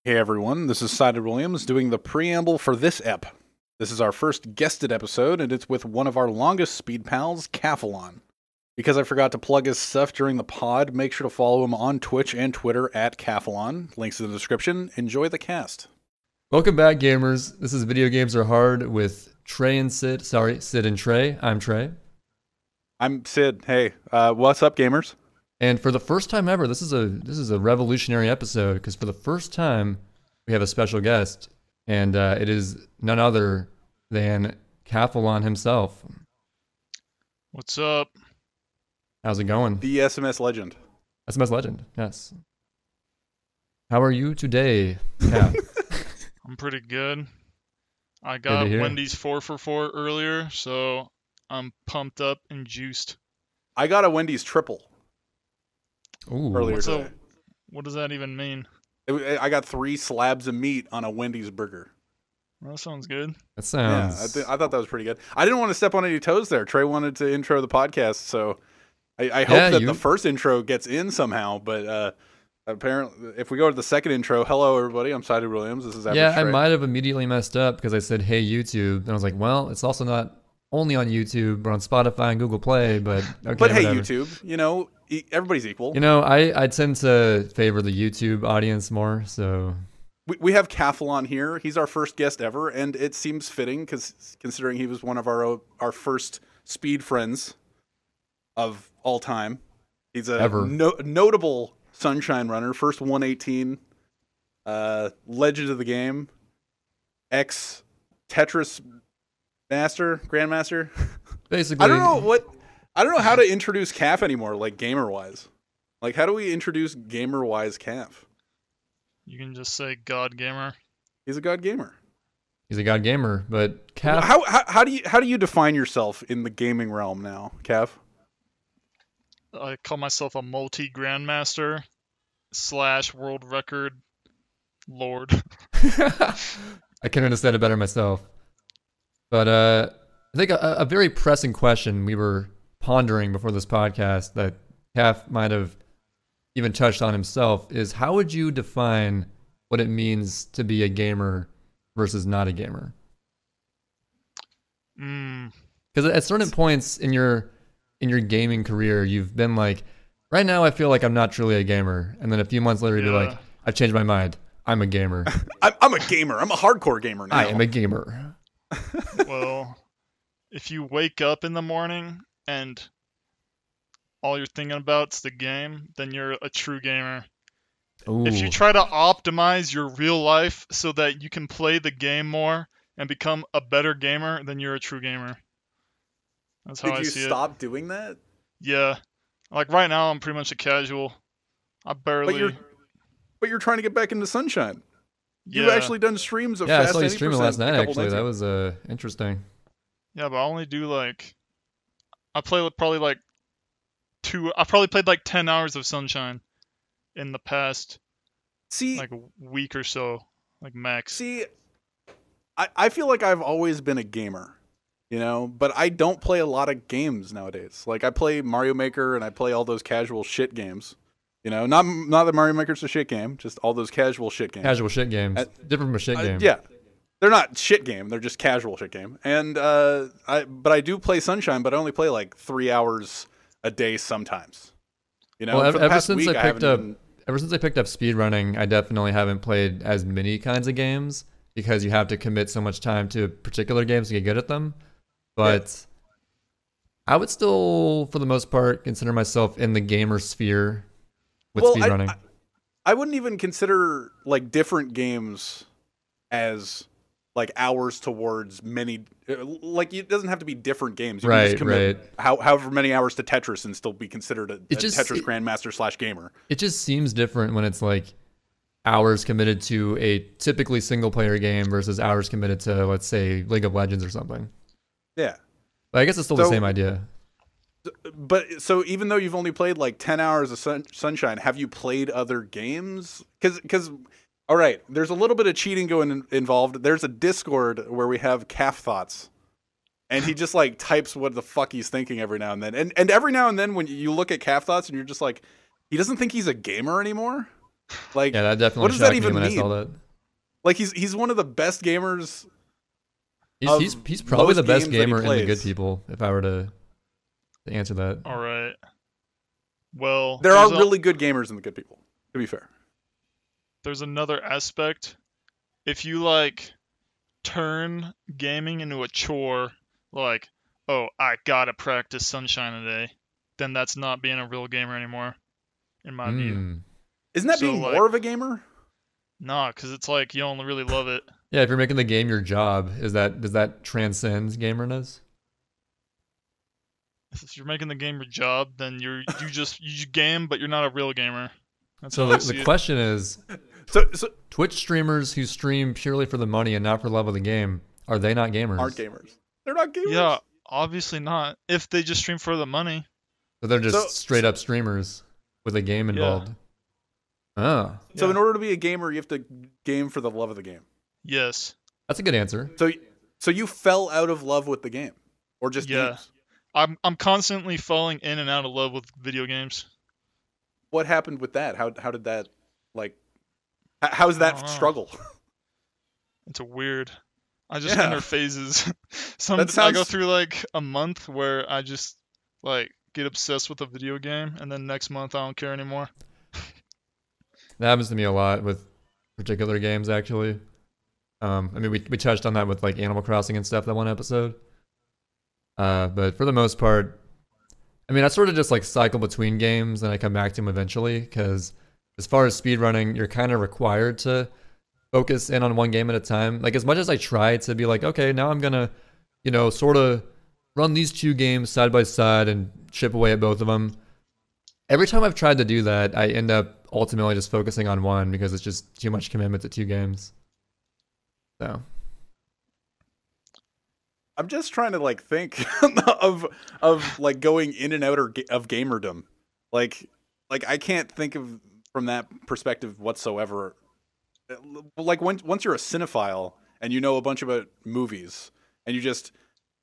Hey everyone, this is Sided Williams doing the preamble for this ep. This is our first guested episode, and it's with one of our longest speed pals, Cathalon. Because I forgot to plug his stuff during the pod, make sure to follow him on Twitch and Twitter at Cathalon. Links in the description. Enjoy the cast. Welcome back, gamers. This is Video Games Are Hard with Trey and Sid. Sorry, Sid and Trey. I'm Trey. I'm Sid. Hey, what's up, gamers? And for the first time ever, this is a revolutionary episode because for the first time we have a special guest, and it is none other than Cathalon himself. What's up? How's it going? The SMS legend. SMS legend, yes. How are you today, Cath? I'm pretty good. I Good got to hear. Wendy's 4 for 4 earlier, so I'm pumped up and juiced. I got a Wendy's triple Ooh, earlier So, today. what does that even mean? I got 3 slabs of meat on a Wendy's burger. That sounds good. that sounds. Yeah, I thought that was pretty good. I didn't want to step on any toes there. Trey wanted to intro the podcast, so I hope that the first intro gets in somehow. But apparently, if we go to the second intro, hello everybody, I'm Sided Williams. This is Average Yeah, I Trey. might have immediately messed up because I said, "Hey YouTube," and I was like, "Well, it's also not only on YouTube, but on Spotify and Google Play." But okay, But hey, whatever. YouTube, everybody's equal. You know, I tend to favor the YouTube audience more, so We have Cathalon here. He's our first guest ever, and it seems fitting because considering he was one of our first speed friends of all time. He's a Ever. notable Sunshine runner, first 118, legend of the game, ex Tetris grandmaster. basically, I don't know how to introduce Calf anymore, like gamer wise. Like, how do we introduce gamer wise Calf? You can just say God Gamer. He's a god gamer. he's a god gamer, but Cap, How do you define yourself in the gaming realm now, Cav? I call myself a multi-grandmaster / world record lord. I couldn't have said it better myself. But I think a very pressing question we were pondering before this podcast that Cap might have even touched on himself is how would you define what it means to be a gamer versus not a gamer? Because at certain points in your gaming career, you've been like, right now I feel like I'm not truly a gamer, and then a few months later you'd be Yeah. like, I've changed my mind. I'm a gamer. I'm a gamer. I'm a hardcore gamer now. I am a gamer. Well, if you wake up in the morning and all you're thinking about's the game, then you're a true gamer. Ooh. If you try to optimize your real life so that you can play the game more and become a better gamer, then you're a true gamer. That's how Did I you see stop doing that? it. Yeah. Like right now, I'm pretty much a casual. I barely. But you're trying to get back into Sunshine. You've Yeah. actually done streams of Yeah, I Fast saw you 80% streaming last a night. couple Actually, nights that ago. was interesting. Yeah, but I only do like. I play probably like I probably played like 10 hours of Sunshine in the past See, like week or so, like max. I feel like I've always been a gamer, but I don't play a lot of games nowadays. Like, I play Mario Maker and I play all those casual shit games. Not that Mario Maker's a shit game, just all those casual shit games. Casual shit games. Different from a shit game. Yeah. They're not shit game. They're just casual shit game. And but I do play Sunshine, but I only play like 3 hours a day sometimes. Well, for the ever past since week, I picked up, haven't ever since I picked up speedrunning, I definitely haven't played as many kinds of games because you have to commit so much time to particular games to get good at them. But I would still, for the most part, consider myself in the gamer sphere with speedrunning. I wouldn't even consider like different games as like hours towards many. Like, it doesn't have to be different games. You can just commit however many hours to Tetris and still be considered a Tetris grandmaster / gamer. It just seems different when it's like hours committed to a typically single player game versus hours committed to, let's say, League of Legends or something. Yeah. But I guess it's still the same idea. But so even though you've only played like 10 hours of Sunshine, have you played other games? Because all right, there's a little bit of cheating involved. There's a Discord where we have Calf Thoughts. And he just like types what the fuck he's thinking every now and then. And every now and then when you look at Calf Thoughts and you're just like, he doesn't think he's a gamer anymore. Like, Yeah, that definitely what does that shocked me even when I mean? saw that. Like, he's one of the best gamers. He's probably most the best games that he gamer in the good plays. people. If I were to answer that, All right. Well, There are really good gamers and the good people, to be fair. there's another aspect. If you like turn gaming into a chore, like, oh, I gotta practice Sunshine today, then that's not being a real gamer anymore, in my view. Isn't that So, being like- more of a gamer? Nah, because it's like you don't really love it. Yeah, if you're making the game your job, does that transcend gamerness? If you're making the game your job, then you game, but you're not a real gamer. That's So how I the see it. question is, So Twitch streamers who stream purely for the money and not for love of the game, are they not gamers? aren't gamers. They're not gamers. Yeah, obviously not. If they just stream for the money. So they're just So- straight up streamers with a game involved. Oh, So Yeah. in order to be a gamer, you have to game for the love of the game. Yes. that's a good answer. So you fell out of love with the game, or just Yeah. games? I'm constantly falling in and out of love with video games. What happened with that? How did that like? How's that don't know. struggle? It's a weird. I just Yeah. enter phases. I That go sounds- through like a month where I just like get obsessed with a video game, and then next month I don't care anymore. That happens to me a lot with particular games, actually. I mean, we touched on that with like Animal Crossing and stuff that one episode. But for the most part, I mean, I sort of just like cycle between games and I come back to them eventually. Because as far as speedrunning, you're kind of required to focus in on one game at a time. Like as much as I try to be like, okay, now I'm gonna, sort of run these two games side by side and chip away at both of them. Every time I've tried to do that, I end up ultimately just focusing on one because it's just too much commitment to two games. So I'm just trying to like think of like going in and out of gamerdom. Like I can't think of from that perspective whatsoever. Like once you're a cinephile and you know a bunch about movies and you just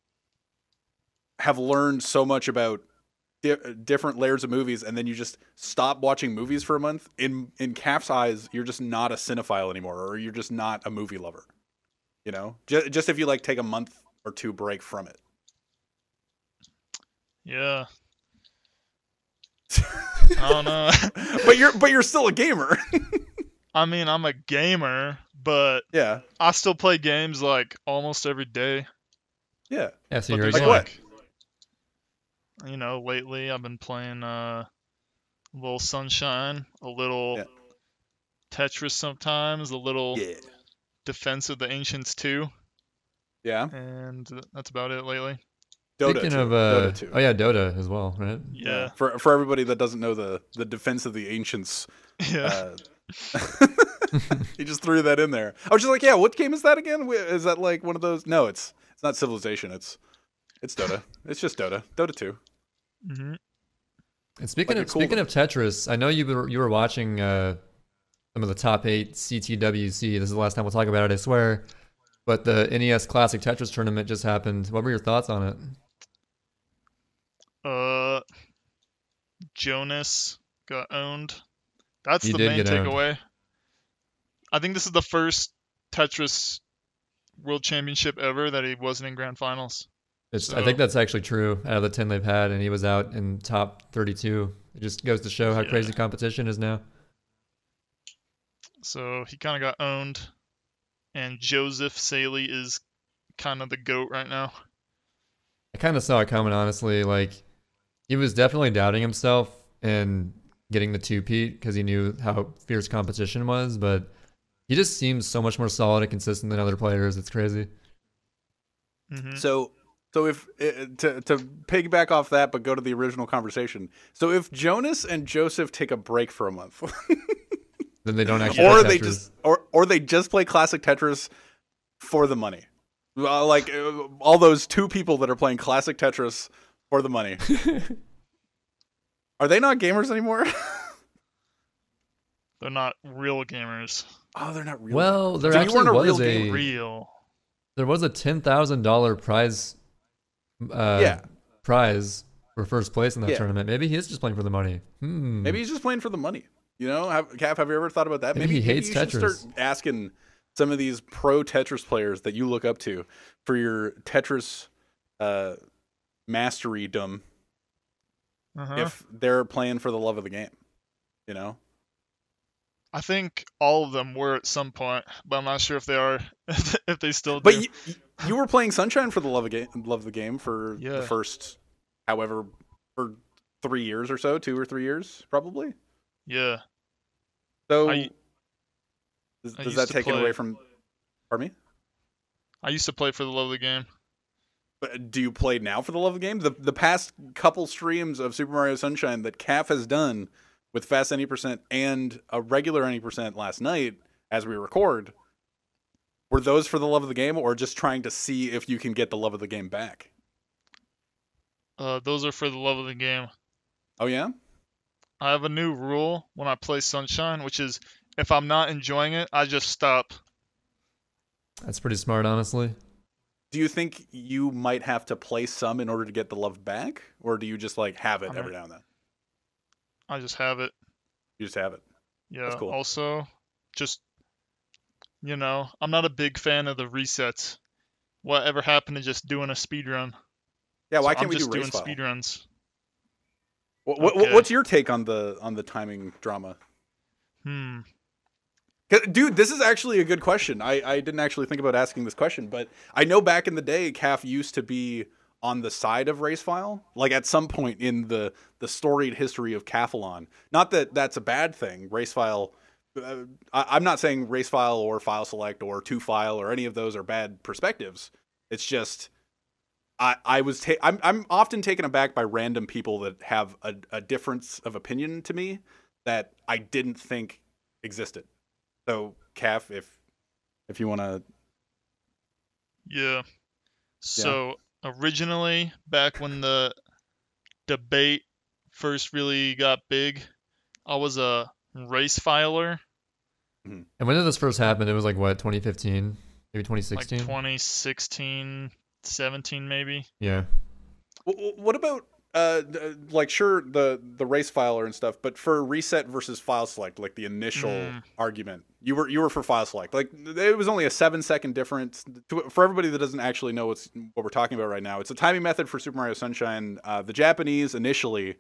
have learned so much about different layers of movies, and then you just stop watching movies for a month. In Calf's eyes, you're just not a cinephile anymore, or you're just not a movie lover. Just if you like take a month or two break from it. Yeah. I don't know. but you're still a gamer. I mean, I'm a gamer, but Yeah. I still play games like almost every day. Yeah. yeah, so But you're there's again. what? Lately I've been playing a little Sunshine, a little Yeah. Tetris sometimes, a little Yeah. Defense of the Ancients 2, Yeah. and that's about it lately. Dota Speaking 2. of Dota 2. oh yeah, Dota as well, right? Yeah. For everybody that doesn't know the Defense of the Ancients, Yeah. he just threw that in there. I was just like, yeah, what game is that again? Is that like one of those? No, it's not Civilization. It's Dota. It's just Dota. Dota 2. hmm And speaking Like a cool of Tetris, I know you were watching some of the top 8 CTWC. This is the last time we'll talk about it, I swear. But the NES Classic Tetris tournament just happened. What were your thoughts on it? Jonas got owned. That's He the did main get owned. takeaway. I think this is the first Tetris World Championship ever that he wasn't in grand finals. I So- think that's actually true. Out of the 10 they've had, and he was out in top 32. It just goes to show how Yeah. crazy competition is now. So he kind of got owned, and Joseph Saley is kind of the GOAT right now. I kind of saw it coming, honestly. Like, he was definitely doubting himself and getting the two-peat because he knew how fierce competition was, but he just seems so much more solid and consistent than other players. It's crazy. hmm So if to piggyback off that, but go to the original conversation. So if Jonas and Joseph take a break for a month, Then they don't actually or play they Tetris. just or they just play classic Tetris for the money, like all those two people that are playing classic Tetris for the money. Are they not gamers anymore? They're not real gamers. Oh, they're not real. Well, there So you actually weren't a real was gamer. Real. there was a $10,000 prize Yeah. prize for first place in that Yeah. tournament. Maybe he is just playing for the money. Maybe he's just playing for the money. You know, Cap, have you ever thought about that? Maybe he hates you should Tetris. start asking some of these pro Tetris players that you look up to for your Tetris masterydom if they're playing for the love of the game. You know? I think all of them were at some point, but I'm not sure if they are, if they still do. But you were playing Sunshine for the love of the game for the first, however, for 3 years or so, 2 or 3 years, probably. Yeah. So does that take it away from? Pardon me? I used to play for the love of the game. But do you play now for the love of the game? The past couple streams of Super Mario Sunshine that Calf has done with Fast Any% and a regular Any% last night, as we record, were those for the love of the game, or just trying to see if you can get the love of the game back? Those are for the love of the game. Oh yeah? I have a new rule when I play Sunshine, which is if I'm not enjoying it, I just stop. That's pretty smart, honestly. Do you think you might have to play some in order to get the love back, or do you just like have it every now and then? I just have it. You just have it. Yeah. That's cool. Also, just I'm not a big fan of the resets. Whatever happened to just doing a speed run? Yeah, why can't we do doing race file? speed runs? What's your take on the timing drama? Dude, this is actually a good question. I didn't actually think about asking this question, but I know back in the day, CAF used to be on the side of Racefile, like at some point in the storied history of Cathalon. Not that that's a bad thing. Racefile, I'm not saying Racefile or File Select or 2File or any of those are bad perspectives. It's just I'm often taken aback by random people that have a difference of opinion to me that I didn't think existed. So, Calf, if you want to... Yeah. So, originally, back when the debate first really got big, I was a race filer. And when did this first happen? It was like, what, 2015? Maybe 2016? Like 2016, 17 maybe. Yeah. What about... sure, the race filer and stuff, but for reset versus file select, like the initial argument, you were for file select. Like it was only a 7-second difference. For everybody that doesn't actually know what we're talking about right now, it's a timing method for Super Mario Sunshine. The Japanese initially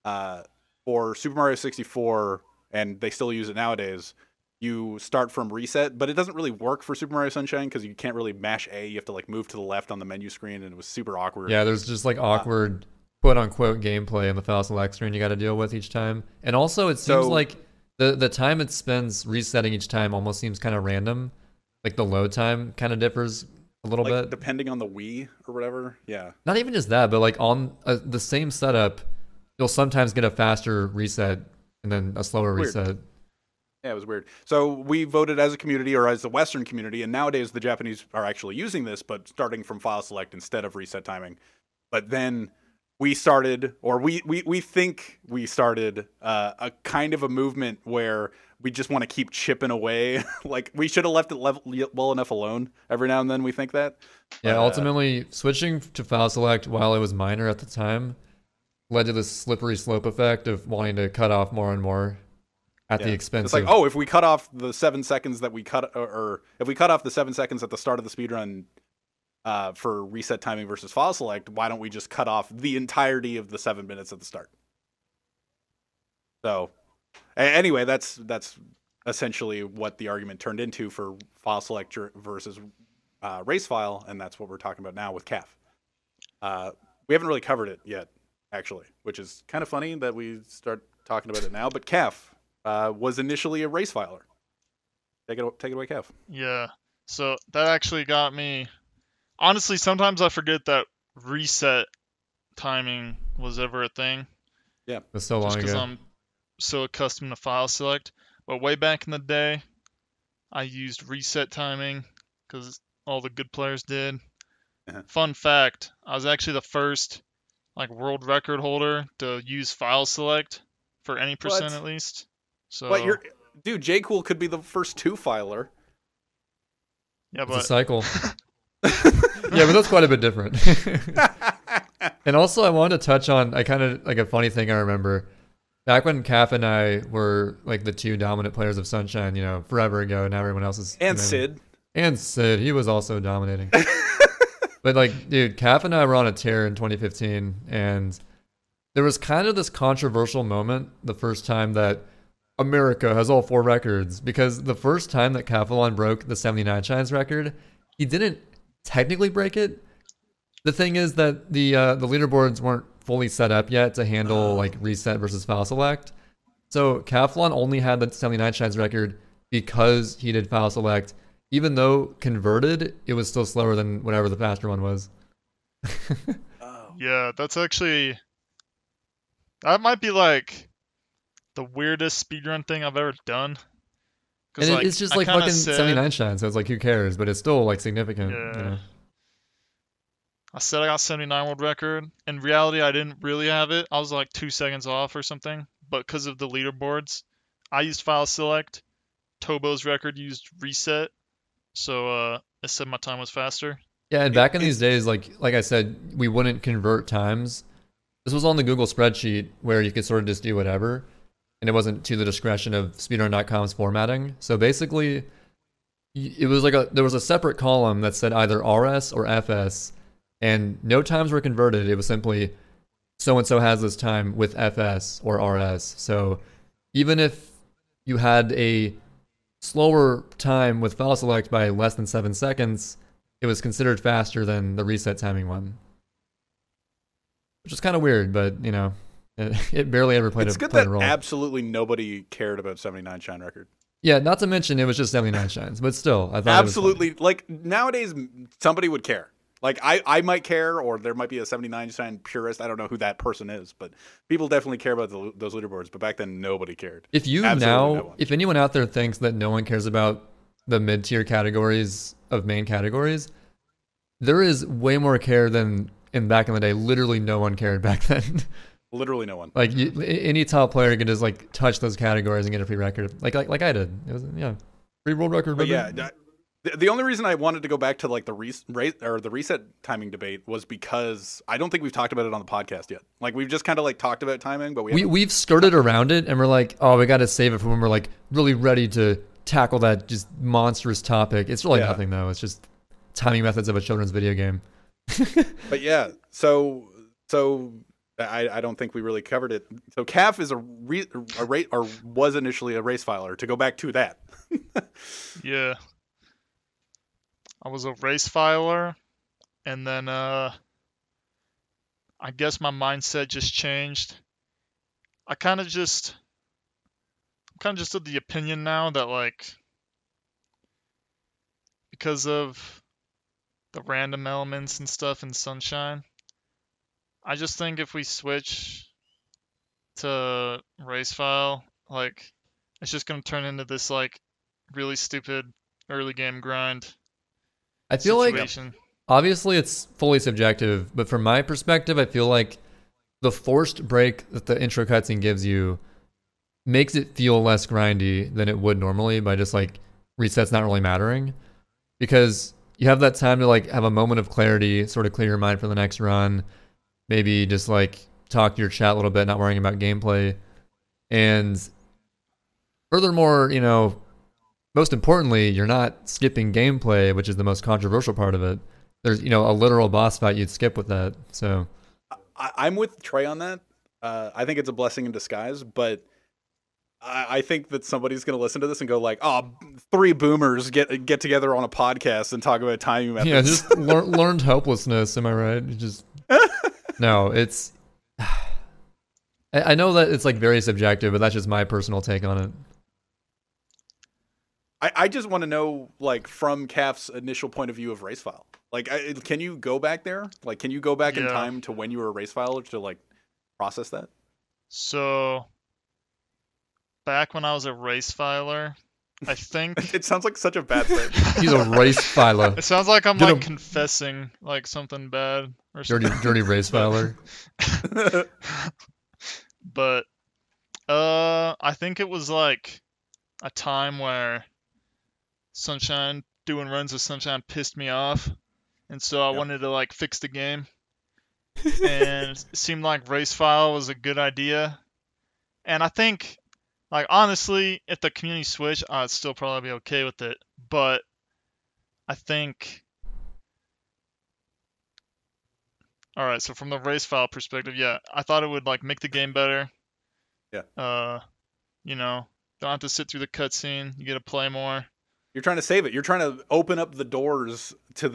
for Super Mario 64, and they still use it nowadays. You start from reset, but it doesn't really work for Super Mario Sunshine because you can't really mash A. You have to like move to the left on the menu screen, and it was super awkward. Yeah, there's just like awkward. Quote-unquote gameplay on the file select screen you got to deal with each time. And also it seems like the time it spends resetting each time almost seems kind of random. Like the load time kind of differs a little bit. Depending on the Wii or whatever. Yeah. Not even just that, but like on the same setup, you'll sometimes get a faster reset and then a slower reset. Yeah, it was weird. So we voted as a community or as the Western community, and nowadays the Japanese are actually using this, but starting from file select instead of reset timing. But then... we started, or we think we started a kind of a movement where we just want to keep chipping away. Like we should have left it well enough alone. Every now and then we think that. Yeah, ultimately switching to file select while it was minor at the time led to this slippery slope effect of wanting to cut off more and more at the expense. It's like, if we cut off the 7 seconds that we cut, or if we cut off the 7 seconds at the start of the speedrun. For reset timing versus file select, why don't we just cut off the entirety of the 7 minutes at the start? So, anyway, that's essentially what the argument turned into for file select versus race file, and that's what we're talking about now with CAF. We haven't really covered it yet, actually, which is kind of funny that we start talking about it now. But CAF was initially a race filer. Take it away, CAF. Yeah. So that actually got me. Honestly, sometimes I forget that reset timing was ever a thing. Yeah. That's so long ago. Because I'm so accustomed to file select. But way back in the day, I used reset timing because all the good players did. Uh-huh. Fun fact, I was actually the first world record holder to use file select for any percent at least. So dude, J Cool could be the first 2-filer. Yeah, it's a cycle. Yeah, but that's quite a bit different. And also, I wanted to touch on a funny thing I remember. Back when Calf and I were like the two dominant players of Sunshine, forever ago, now everyone else is. And Sid. And Sid, he was also dominating. But like, dude, Calf and I were on a tear in 2015, and there was kind of this controversial moment the first time that America has all 4 records, because the first time that Capelon broke the 79 Shines record, he didn't technically break it. The thing is that the leaderboards weren't fully set up yet to handle like reset versus file select. So Capelon only had the 79 Shines record because he did file select. Even though converted, it was still slower than whatever the faster one was. Yeah, that might be like the weirdest speedrun thing I've ever done. And it's just like fucking 79 Shines, so it's like, who cares? But it's still like significant. Yeah. I said I got 79 world record. In reality, I didn't really have it. I was like 2 seconds off or something. But because of the leaderboards, I used file select. Tobo's record used reset. So it said my time was faster. Yeah, and back in these days, like I said, we wouldn't convert times. This was on the Google spreadsheet where you could sort of just do whatever, and it wasn't to the discretion of speedrun.com's formatting. So basically, it was like there was a separate column that said either RS or FS, and no times were converted. It was simply so-and-so has this time with FS or RS. So even if you had a slower time with file select by less than 7 seconds, it was considered faster than the reset timing one. Which is kind of weird, but, it barely ever played a role. It's good that absolutely nobody cared about 79 Shine record. Yeah, not to mention it was just 79 Shines, but still, I thought absolutely, it was like, nowadays, somebody would care. Like, I might care, or there might be a 79 Shine purist. I don't know who that person is, but people definitely care about those leaderboards. But back then, nobody cared. If anyone out there thinks that no one cares about the mid-tier categories of main categories, there is way more care than back in the day. Literally no one cared back then. Literally no one. Like, any top player could just like touch those categories and get a free record. Like I did. It was free world record. But yeah. The only reason I wanted to go back to like the reset timing debate was because I don't think we've talked about it on the podcast yet. Like, we've just kind of like talked about timing, but we've skirted around it, and we're like, oh, we got to save it for when we're like really ready to tackle that just monstrous topic. It's really nothing though. It's just timing methods of a children's video game. But yeah, so I don't think we really covered it. So Calf is was initially a race filer. To go back to that. Yeah. I was a race filer, and then I guess my mindset just changed. I'm kind of just of the opinion now that, like, because of the random elements and stuff in Sunshine, I just think if we switch to race file, like, it's just gonna turn into this like really stupid early game grind. I feel situation. Like, obviously it's fully subjective, but from my perspective, I feel like the forced break that the intro cutscene gives you makes it feel less grindy than it would normally by just like resets not really mattering, because you have that time to like have a moment of clarity, sort of clear your mind for the next run, maybe just like talk to your chat a little bit, not worrying about gameplay. And furthermore, most importantly, you're not skipping gameplay, which is the most controversial part of it. There's, a literal boss fight you'd skip with that. So I'm with Trey on that. I think it's a blessing in disguise, but I think that somebody's going to listen to this and go like, oh, 3 boomers get together on a podcast and talk about timing methods. Yeah, just learned helplessness. Am I right? Just no, it's... I know that it's like very subjective, but that's just my personal take on it. I just want to know, like, from Calf's initial point of view of Racefile. Like, can you go back there? Like, can you go back in time to when you were a Racefiler to, like, process that? So, back when I was a Racefiler, I think... It sounds like such a bad thing. He's a Racefiler. It sounds like I'm, like, confessing, like, something bad or something. Dirty Racefiler. But, I think it was, like, a time where Sunshine, doing runs with Sunshine pissed me off, and so I wanted to like fix the game, and it seemed like Racefile was a good idea, And I think, like, honestly, if the community switched, I'd still probably be okay with it. But I think, all right, so from the race file perspective, yeah, I thought it would like make the game better. Yeah. You know, don't have to sit through the cutscene. You get to play more. You're trying to save it. You're trying to open up the doors to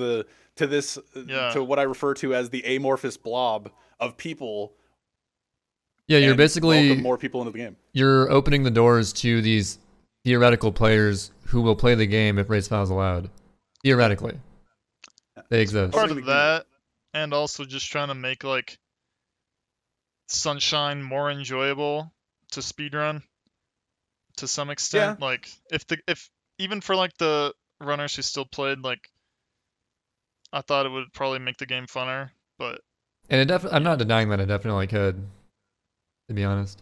to what I refer to as the amorphous blob of people. Yeah, you're and basically welcome more people into the game. You're opening the doors to these theoretical players who will play the game if race files allowed. Theoretically, they exist. Part of that, and also just trying to make like Sunshine more enjoyable to speedrun to some extent. Yeah. Like if even for like the runners who still played, like I thought it would probably make the game funner. But And I'm not denying that it definitely could, to be honest.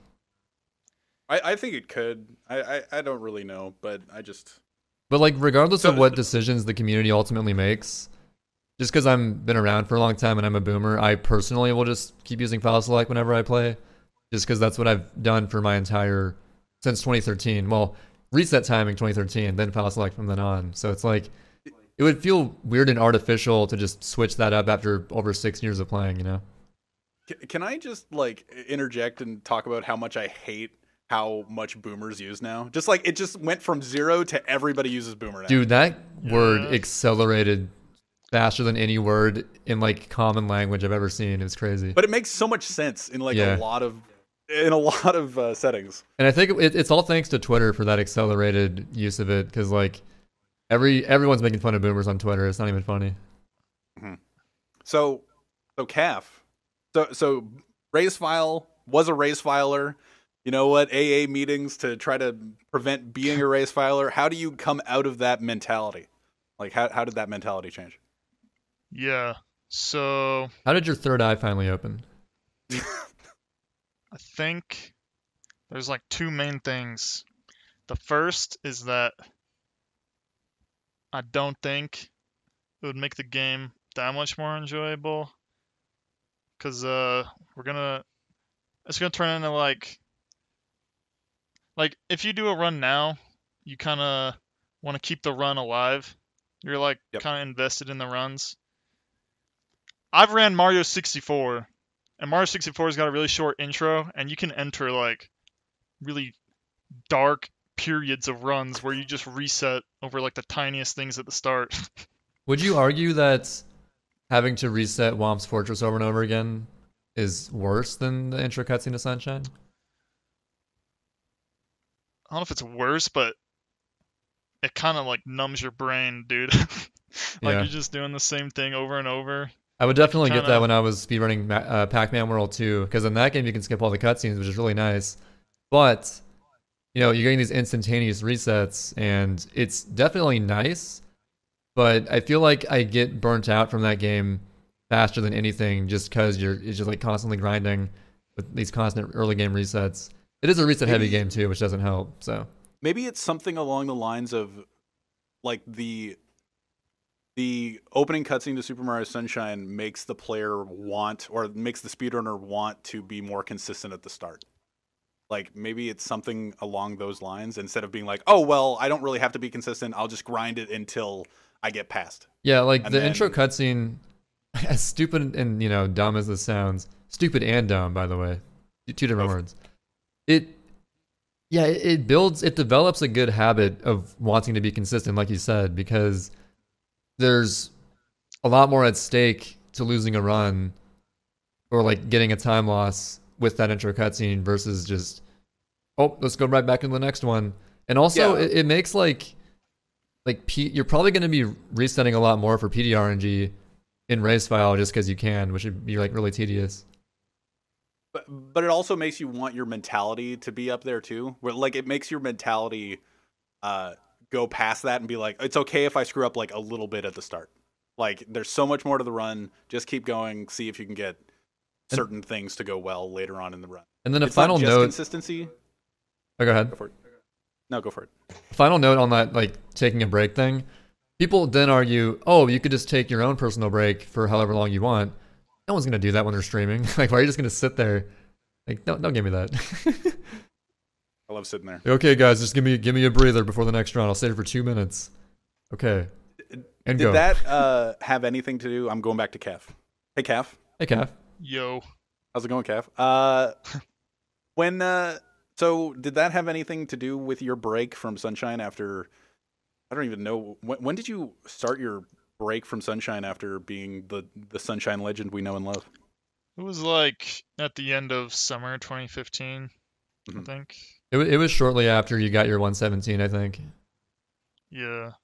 I think it could. I don't really know, but But like, regardless of what decisions the community ultimately makes, just because I've been around for a long time and I'm a boomer, I personally will just keep using file select whenever I play, just because that's what I've done for my entire since 2013. Well, reset timing 2013, then file select from then on. So it's like it would feel weird and artificial to just switch that up after over 6 years of playing, you know? Can I just like interject and talk about how much I hate how much boomers use now? Just like it just went from 0 to everybody uses boomer now. Dude, that word accelerated faster than any word in like common language I've ever seen. It's crazy. But it makes so much sense in like a lot of settings. And I think it's all thanks to Twitter for that accelerated use of it, because like everyone's making fun of boomers on Twitter. It's not even funny. Mm-hmm. So Calf. So raise file was a raise filer. You know what? AA meetings to try to prevent being a race filer. How do you come out of that mentality? Like, how did that mentality change? Yeah. So how did your third eye finally open? I think there's like two main things. The first is that I don't think it would make the game that much more enjoyable, because it's gonna turn into like if you do a run now, you kind of want to keep the run alive. You're like kind of invested in the runs. I've ran Mario 64, and Mario 64's got a really short intro, and you can enter like really dark periods of runs where you just reset over like the tiniest things at the start. Would you argue that having to reset Womp's Fortress over and over again is worse than the intro cutscene to Sunshine? I don't know if it's worse, but it kind of like numbs your brain, dude. You're just doing the same thing over and over. I would definitely get that when I was speedrunning Pac-Man World 2, because in that game you can skip all the cutscenes, which is really nice. But, you know, you're getting these instantaneous resets, and it's definitely nice, but I feel like I get burnt out from that game faster than anything, just because it's just like constantly grinding with these constant early game resets. It is a reset heavy game too, which doesn't help. So maybe it's something along the lines of like the opening cutscene to Super Mario Sunshine makes the player want, or makes the speedrunner want to be more consistent at the start. Like maybe it's something along those lines, instead of being like, oh well, I don't really have to be consistent, I'll just grind it until I get past. Yeah, like the intro cutscene, as stupid and, you know, dumb as this sounds, stupid and dumb, by the way, two different words. It develops a good habit of wanting to be consistent, like you said, because there's a lot more at stake to losing a run or like getting a time loss with that intro cutscene versus just, oh, let's go right back into the next one. And also it makes like you're probably going to be resetting a lot more for PDRNG in race file just because you can, which would be like really tedious. But it also makes you want your mentality to be up there too, where like it makes your mentality go past that and be like, it's okay if I screw up like a little bit at the start. Like there's so much more to the run. Just keep going. See if you can get certain things to go well later on in the run. And then it's final note. Consistency. Oh, go ahead. Go for it. No, go for it. Final note on that, like taking a break thing. People then argue, oh, you could just take your own personal break for however long you want. No one's gonna do that when they're streaming. Like, why are you just gonna sit there? Like, don't give me that. I love sitting there. Okay, guys, just give me a breather before the next round. I'll save it for 2 minutes. Okay. And Did go. that have anything to do? I'm going back to Calf. Hey, Calf. Hey, Calf. Yo. How's it going, Calf? So did that have anything to do with your break from Sunshine after? I don't even know. When did you start your break from Sunshine after being the Sunshine legend we know and love? It was like at the end of summer 2015, I Mhm. think. It was shortly after you got your 117, I think. Yeah.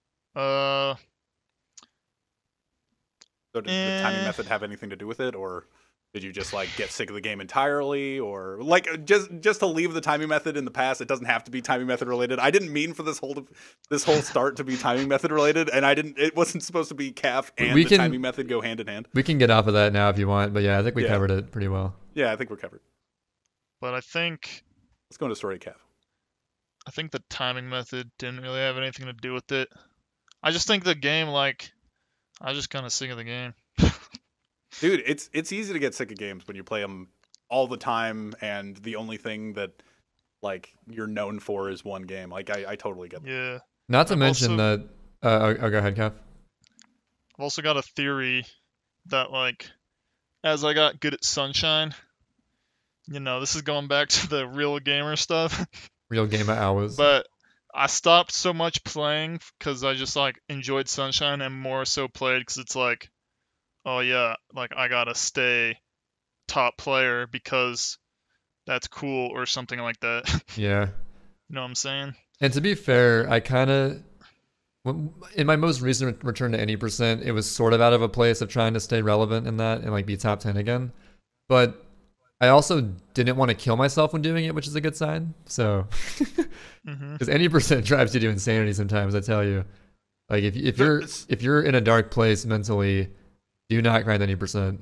So did the timing method have anything to do with it, or did you just like get sick of the game entirely, or like just to leave the timing method in the past? It doesn't have to be timing method related. I didn't mean for this whole start to be timing method related, and it wasn't supposed to be Calf and the timing method go hand in hand. We can get off of that now if you want, but yeah, I think we covered it pretty well. Yeah, I think we're covered. But I think Let's go into story, Calf. the timing method didn't really have anything to do with it. I just think the game, like, I just kind of sick of the game. Dude, it's easy to get sick of games when you play them all the time, and the only thing that like you're known for is one game. Like I totally get that. Yeah. Not to mention that. Go ahead, Kev. I've also got a theory that, like, as I got good at Sunshine, this is going back to the real gamer stuff. Real gamer hours. But I stopped so much playing because I just like enjoyed Sunshine, and more so played because it's like, oh yeah, like I gotta stay top player because that's cool or something like that. Yeah. You know what I'm saying? And to be fair, I kind of, in my most recent return to any %, it was sort of out of a place of trying to stay relevant in that and like be top 10 again. But I also didn't want to kill myself when doing it, which is a good sign. So, because any % drives you to insanity sometimes, I tell you. Like if you're in a dark place mentally, do not grind any %.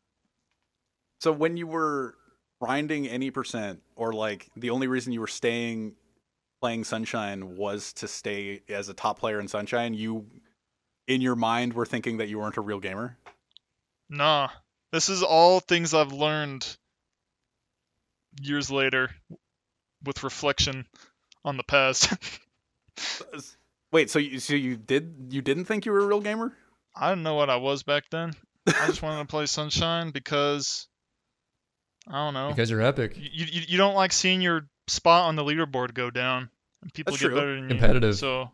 So when you were grinding any %, or like the only reason you were playing Sunshine was to stay as a top player in Sunshine, you in your mind were thinking that you weren't a real gamer? Nah. This is all things I've learned years later with reflection on the past. Wait, so you didn't think you were a real gamer? I didn't know what I was back then. I just wanted to play Sunshine because I don't know. Because you're epic. You don't like seeing your spot on the leaderboard go down and people That's get true. better than you. Competitive. So,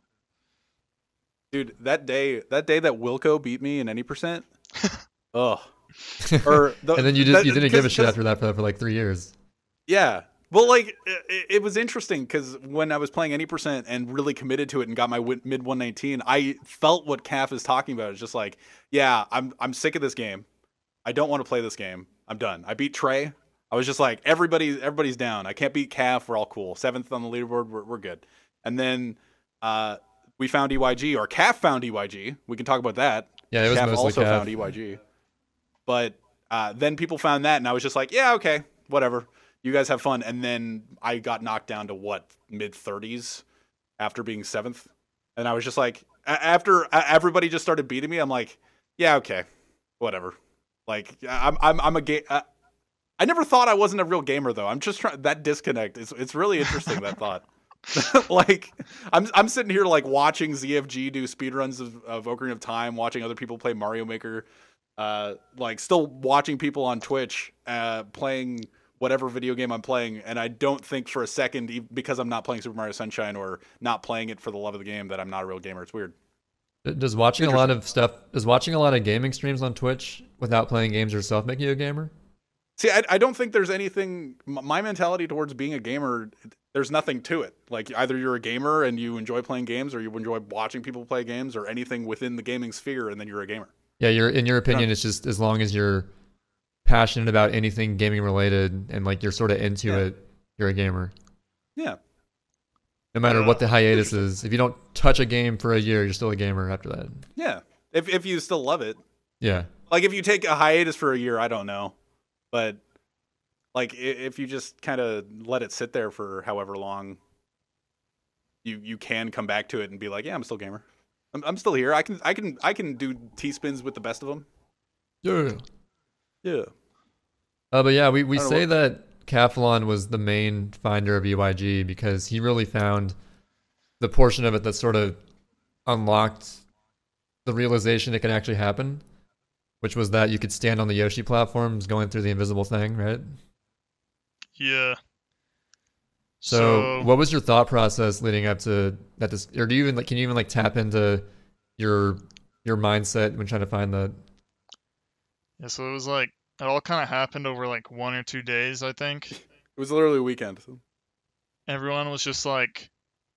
dude, that day that Wilco beat me in any %, ugh. And then you didn't give a shit after that for like 3 years. Yeah. Well, like, it was interesting because when I was playing any % and really committed to it and got my mid 119, I felt what Calf is talking about. It's just like, yeah, I'm sick of this game. I don't want to play this game. I'm done. I beat Trey. I was just like, everybody's down. I can't beat Calf. We're all cool. 7th on the leaderboard. We're good. And then we found EYG, or Calf found EYG. We can talk about that. Yeah, it was Calf mostly also Calf. found EYG. But then people found that, and I was just like, yeah, okay, whatever. You guys have fun. And then I got knocked down to mid 30s after being 7th. And I was just like, after everybody just started beating me, I'm like, yeah, okay, whatever. Like, I'm a game. I never thought I wasn't a real gamer though. I'm just trying that disconnect. It's really interesting, that thought. Like, I'm sitting here like watching ZFG do speedruns of Ocarina of Time, watching other people play Mario Maker, like still watching people on Twitch playing whatever video game I'm playing, and I don't think for a second, because I'm not playing Super Mario Sunshine or not playing it for the love of the game, that I'm not a real gamer. It's weird. Does watching a lot of gaming streams on Twitch without playing games yourself make you a gamer? See, I don't think there's anything. My mentality towards being a gamer, there's nothing to it. Like, either you're a gamer and you enjoy playing games, or you enjoy watching people play games, or anything within the gaming sphere, and then you're a gamer. Yeah, in your opinion, it's just as long as you're passionate about anything gaming related and like you're sort of into it, you're a gamer. Yeah. No matter what the hiatus is, if you don't touch a game for a year, you're still a gamer after that. Yeah. If you still love it. Yeah. Like, if you take a hiatus for a year, I don't know. But, like, if you just kind of let it sit there for however long, you can come back to it and be like, yeah, I'm still a gamer. I'm still here. I can do T-spins with the best of them. Yeah. Yeah. But yeah, we say that Cathlon was the main finder of EYG because he really found the portion of it that sort of unlocked the realization it can actually happen, which was that you could stand on the Yoshi platforms going through the invisible thing, right? Yeah. So what was your thought process leading up to that? Or do you even can you even tap into your mindset when trying to find the? Yeah, so it was it all kind of happened over 1 or 2 days, I think. It was literally a weekend. Everyone was just like,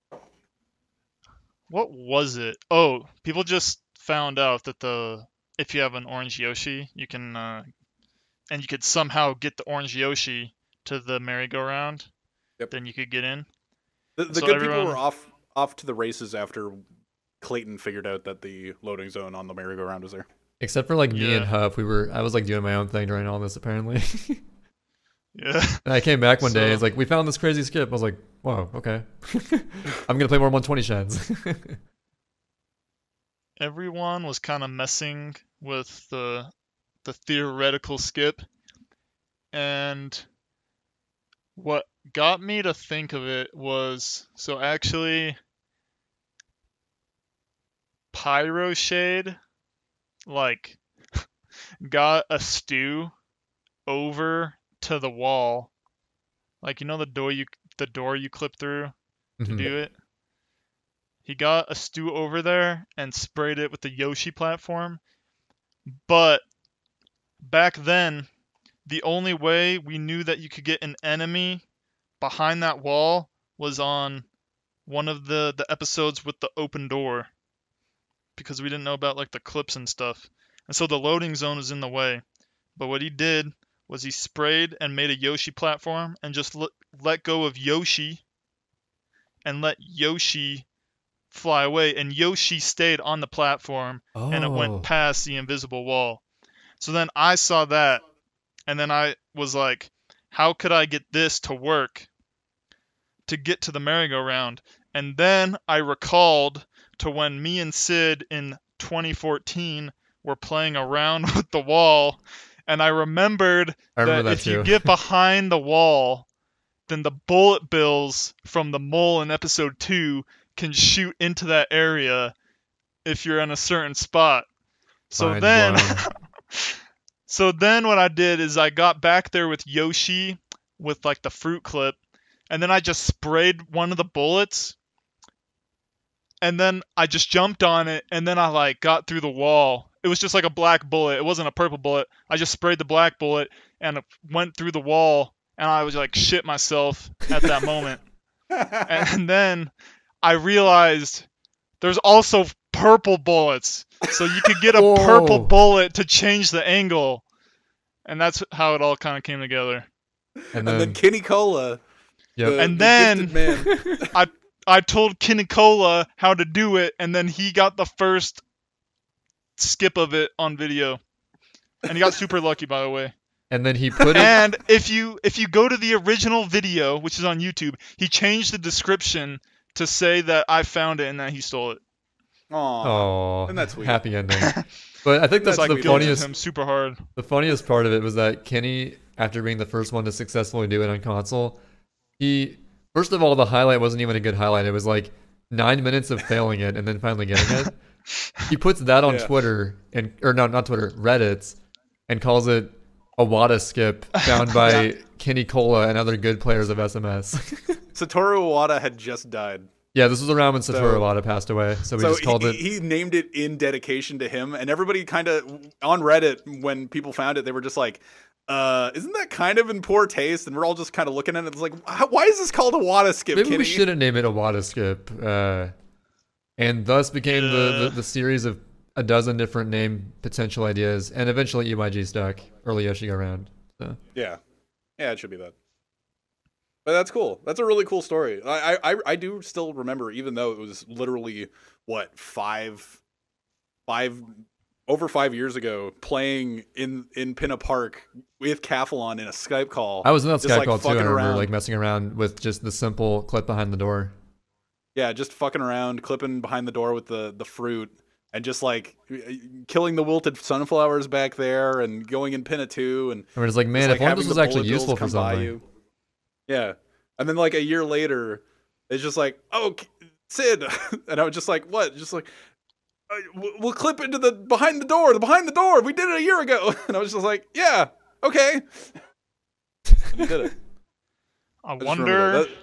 what was it? Oh, people just found out that if you have an orange Yoshi, you can and you could somehow get the orange Yoshi to the merry-go-round. Yep. Then you could get in. The So good people were off to the races after Clayton figured out that the loading zone on the merry-go-round was there. Except for me Yeah. and Huff, I was doing my own thing during all this apparently. Yeah. And I came back one day, So- it's we found this crazy skip. I was like, whoa, okay. I'm gonna play more 120 sheds. Everyone was kind of messing with the theoretical skip, and what got me to think of it was actually Pyro Shade got a stew over to the wall, the door you clip through to Mhm. do it. He got a stew over there and sprayed it with the Yoshi platform. But back then, the only way we knew that you could get an enemy behind that wall was on one of the episodes with the open door, because we didn't know about the clips and stuff. And so the loading zone was in the way. But what he did was he sprayed and made a Yoshi platform and just let go of Yoshi and let Yoshi fly away, and Yoshi stayed on the platform and it Oh. went past the invisible wall. So then I saw that, and then I was like, how could I get this to work to get to the merry-go-round? And then I recalled to when me and Sid in 2014 were playing around with the wall, and I remembered I remember that if you too. get behind the wall, then the bullet bills from the mole in episode 2 can shoot into that area if you're in a certain spot. So Mind then blown. so then what I did is I got back there with Yoshi with the fruit clip, and then I just sprayed one of the bullets, and then I just jumped on it, and then I got through the wall. It was just a black bullet. It wasn't a purple bullet. I just sprayed the black bullet and it went through the wall, and I was shit myself at that moment. And then I realized there's also purple bullets. So you could get a Whoa. purple bullet to change the angle. And that's how it all kind of came together. And And then then, Kenny Cola, yep. the, And the then- gifted man. I told Kinicola how to do it, and then he got the first skip of it on video. And he got super lucky, by the way. And then he put it. And if you go to the original video, which is on YouTube, he changed the description to say that I found it and that he stole it. Aw. Oh, And that's sweet. happy ending. But I think that's That's the like funniest. him super hard. The funniest part of it was that Kenny, after being the first one to successfully do it on console, he first of all, the highlight wasn't even a good highlight. It was 9 minutes of failing it and then finally getting it. He puts that on Yeah. Twitter or no, not Twitter, Reddit, and calls it a Wada skip found by Kenny Cola and other good players of SMS. Satoru Iwata had just died. Yeah, this was around when Satoru So- Iwata passed away, so we So just called it. he named it in dedication to him, and everybody kind of on Reddit when people found it, they were just like, "Isn't that kind of in poor taste?" And we're all just kind of looking at it. It's like, why is this called a Wada skip? Maybe Kenny? we shouldn't name it a Wada skip, and thus became Yeah. the series of a dozen different name potential ideas, and eventually EYG stuck. Early Yoshi around. So. Yeah, it should be that. But that's cool. That's a really cool story. I do still remember, even though it was literally what over 5 years ago, playing in Pinna Park with Cathlon in a Skype call. I was in that Just, Skype like, call too. I fucking remember around. messing around with just the simple clip behind the door. Yeah, just fucking around, clipping behind the door with the fruit, and just killing the wilted sunflowers back there, and going in Pinna 2, and And we're just like, man, just, if one of having this was the actually bullet bills useful for come by something. you. Yeah. And then like a year later, it's just like, oh, Sid. And I was just like, what? Just like, we'll clip into the behind the door. We did it a year ago. And I was just like, yeah, okay. And he did it. I just wonder remember that.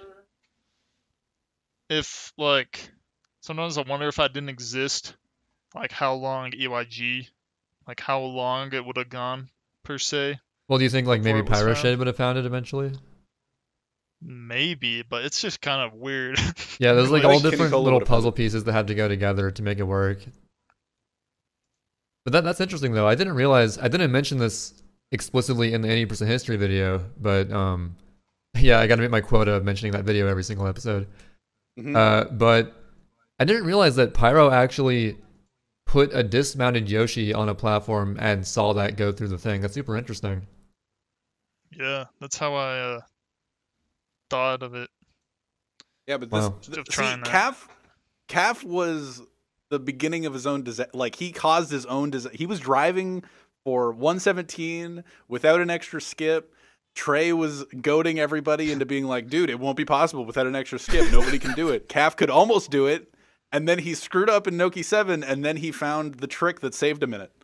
if, like, sometimes I wonder if I didn't exist, like, how long EYG, like, how long it would have gone, per se. Well, do you think like Before maybe it was Pyroshade found? would have found it eventually? Maybe, but it's just kind of weird. Yeah, there's like I all think Kenny different Cola little would have found puzzle it. pieces that have to go together to make it work. But that's interesting though. I didn't mention this explicitly in the 80% history video, but yeah, I got to meet my quota of mentioning that video every single episode. Mhm. But I didn't realize that Pyro actually put a dismounted Yoshi on a platform and saw that go through the thing. That's super interesting. Yeah, that's how I thought of it. Yeah, but Wow. see, Trying that. Calf was the beginning of his own disaster. Like he caused his own disaster. He was driving for 117 without an extra skip. Trey was goading everybody into being like, dude, it won't be possible without an extra skip. Nobody can do it. Calf could almost do it, and then he screwed up in Noki 7, and then he found the trick that saved him in it.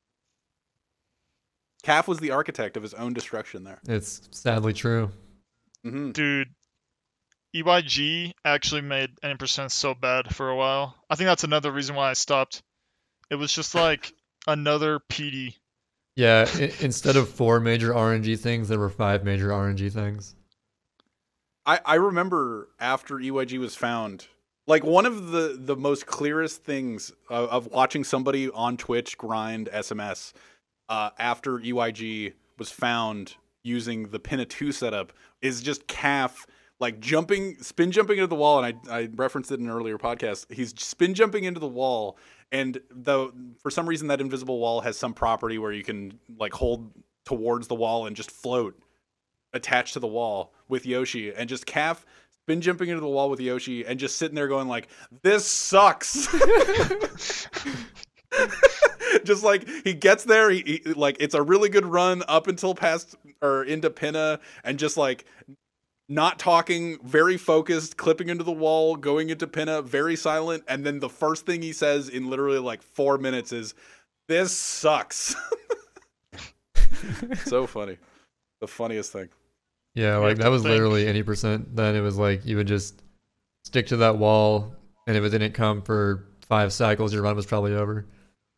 Calf was the architect of his own destruction there. It's sadly true. Mm-hmm. Dude, EYG actually made any percent so bad for a while. I think that's another reason why I stopped. It was just like another PD. Yeah, instead of 4 major RNG things, there were 5 major RNG things. I remember after EYG was found, like one of the most clearest things of watching somebody on Twitch grind SMS after EYG was found using the Pinna 2 setup is just Calf like spin jumping into the wall, and I referenced it in an earlier podcast. He's spin jumping into the wall, and for some reason that invisible wall has some property where you can like hold towards the wall and just float attached to the wall with Yoshi, and just Calf spin jumping into the wall with Yoshi and just sitting there going like, this sucks. Just like he gets there, he like it's a really good run up until past or into Pinna, and just like not talking, very focused, clipping into the wall, going into Pinna, very silent, and then the first thing he says in literally like 4 minutes is, "This sucks." So funny, the funniest thing. Yeah, You like have that to was think. literally any percent. Then it was like you would just stick to that wall, and if it didn't come for 5 cycles, your run was probably over.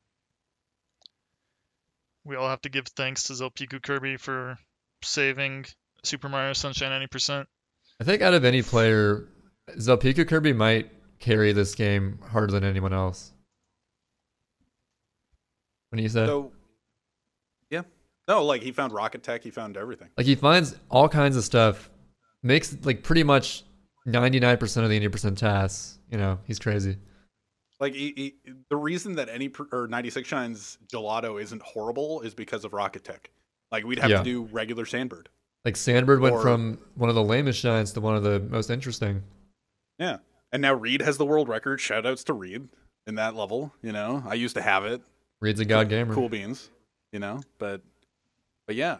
We all have to give thanks to Zelpiku Kirby for saving Super Mario Sunshine 90%. I think out of any player, Zelpiku Kirby might carry this game harder than anyone else. What do you say? So, yeah, no, like he found Rocket Tech, he found everything. Like he finds all kinds of stuff, makes like pretty much 99% of the 80% tasks. You know, he's crazy. Like the reason that 96 Shine's gelato isn't horrible is because of Rocket Tech. Like we'd have Yeah. to do regular Sandbird. Like Sandbird went Or- from one of the lamest shines to one of the most interesting. Yeah. And now Reed has the world record. Shoutouts to Reed in that level, you know. I used to have it. Reed's a god gamer. Cool beans, you know. But yeah.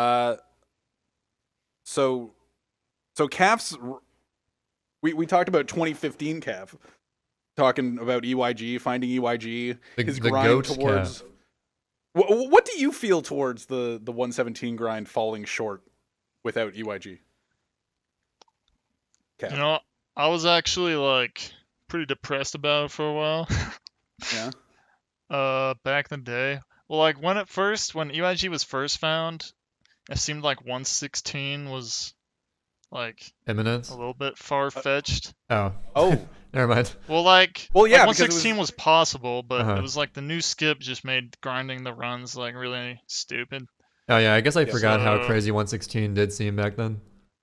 So Calf's we talked about 2015 Calf. Talking about EYG, finding EYG, his The grind goat towards. What do you feel towards the 117 grind falling short without EYG? Calf. You know, I was actually like pretty depressed about it for a while. Yeah. Back in the day. Well, like when EYG was first found, it seemed like 116 was like Eminence. a little bit far fetched. Oh, Oh, never mind. Well, like, Well, yeah, like because it 116 was possible, but Uh-huh. it was like the new skip just made grinding the runs like really stupid. Oh yeah, I guess I Yeah, forgot how so- crazy 116 did seem back then.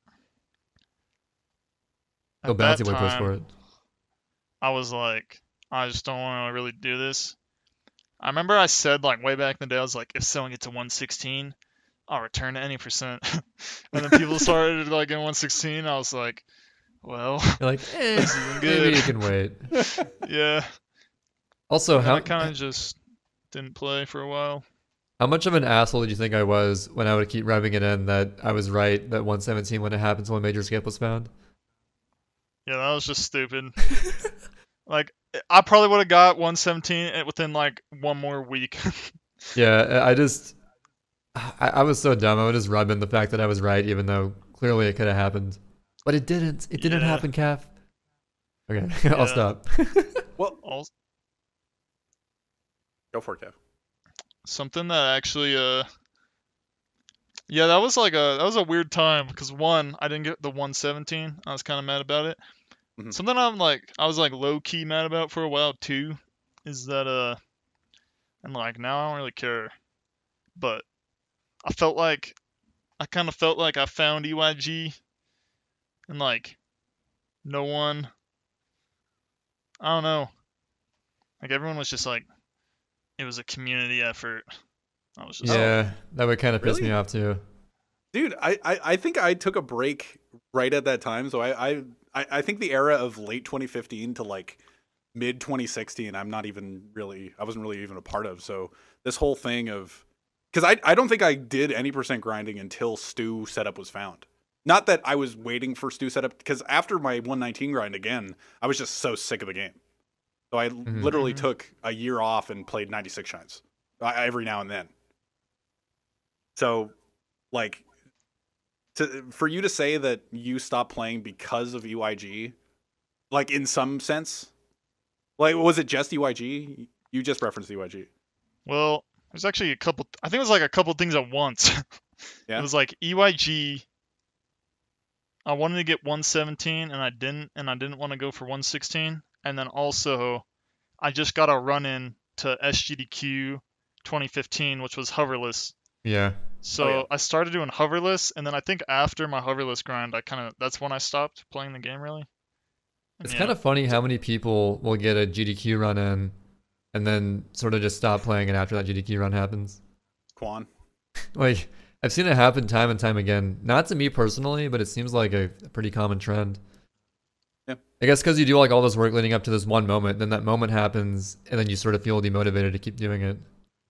Go At that bouncy would push for time, it. I was like, I just don't want to really do this. I remember I said like way back in the day, I was like, if someone gets to 116, I'll return to any percent. And then people started like in 116. I was like, well, You're like, this isn't maybe good. you can wait. Yeah. Also, And how I kind of just didn't play for a while. How much of an asshole did you think I was when I would keep rubbing it in that I was right that 117 wouldn't happen until a major skip was found? Yeah, that was just stupid. Like, I probably would have got 117 within like one more week. Yeah, I was so dumb. I would just rub in the fact that I was right, even though clearly it could have happened. But it didn't. It didn't Yeah. happen, Calf. Okay, I'll Yeah. stop. Well, Also, go for it, Kev. something that actually, yeah, that was a weird time because one, I didn't get the 117. I was kind of mad about it. Mhm. Something I was like low key mad about for a while too, is that and like now I don't really care, but I kind of felt like I found EYG, and like no one, I don't know, like everyone was just like, it was a community effort. I was just Yeah, that would kind of piss Really? me off too. Dude, I think I took a break right at that time. So I think the era of late 2015 to like mid 2016, I wasn't really even a part of. So this whole thing of, because I don't think I did any percent grinding until Stu setup was found. Not that I was waiting for Stu setup, because after my 119 grind again, I was just so sick of the game. So I literally Mhm. took a year off and played 96 shines every now and then. So, like, for you to say that you stopped playing because of EYG, like in some sense, like was it just EYG? You just referenced EYG. well, there's actually a couple. I think it was like a couple things at once. Yeah. It was like EYG. I wanted to get 117 and I didn't want to go for 116. And then also, I just got a run in to SGDQ 2015, which was hoverless. Yeah. So yeah. I started doing hoverless, and then I think after my hoverless grind, that's when I stopped playing the game really. And It's yeah. kind of funny how many people will get a GDQ run in and then sort of just stop playing it after that GDQ run happens. Quan. Like, I've seen it happen time and time again. Not to me personally, but it seems like a pretty common trend. Yeah. I guess because you do like all this work leading up to this one moment, then that moment happens, and then you sort of feel demotivated to keep doing it.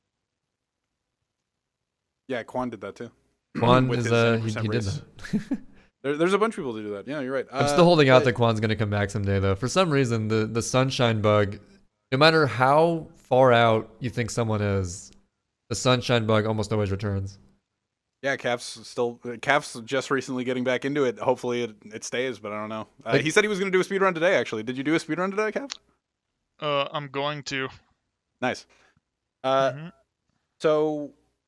Yeah, Quan did that too. Quan With is his he 100% did race. that. There's a bunch of people who do that. Yeah, you're right. I'm still holding out but- that Quan's gonna come back someday, though. For some reason, the sunshine bug, no matter how far out you think someone is, the sunshine bug almost always returns. Yeah, Calf's just recently getting back into it. Hopefully it stays, but I don't know. Like- He said he was going to do a speed run today. Actually, did you do a speed run today, Calf? I'm going to. Nice. Mhm. So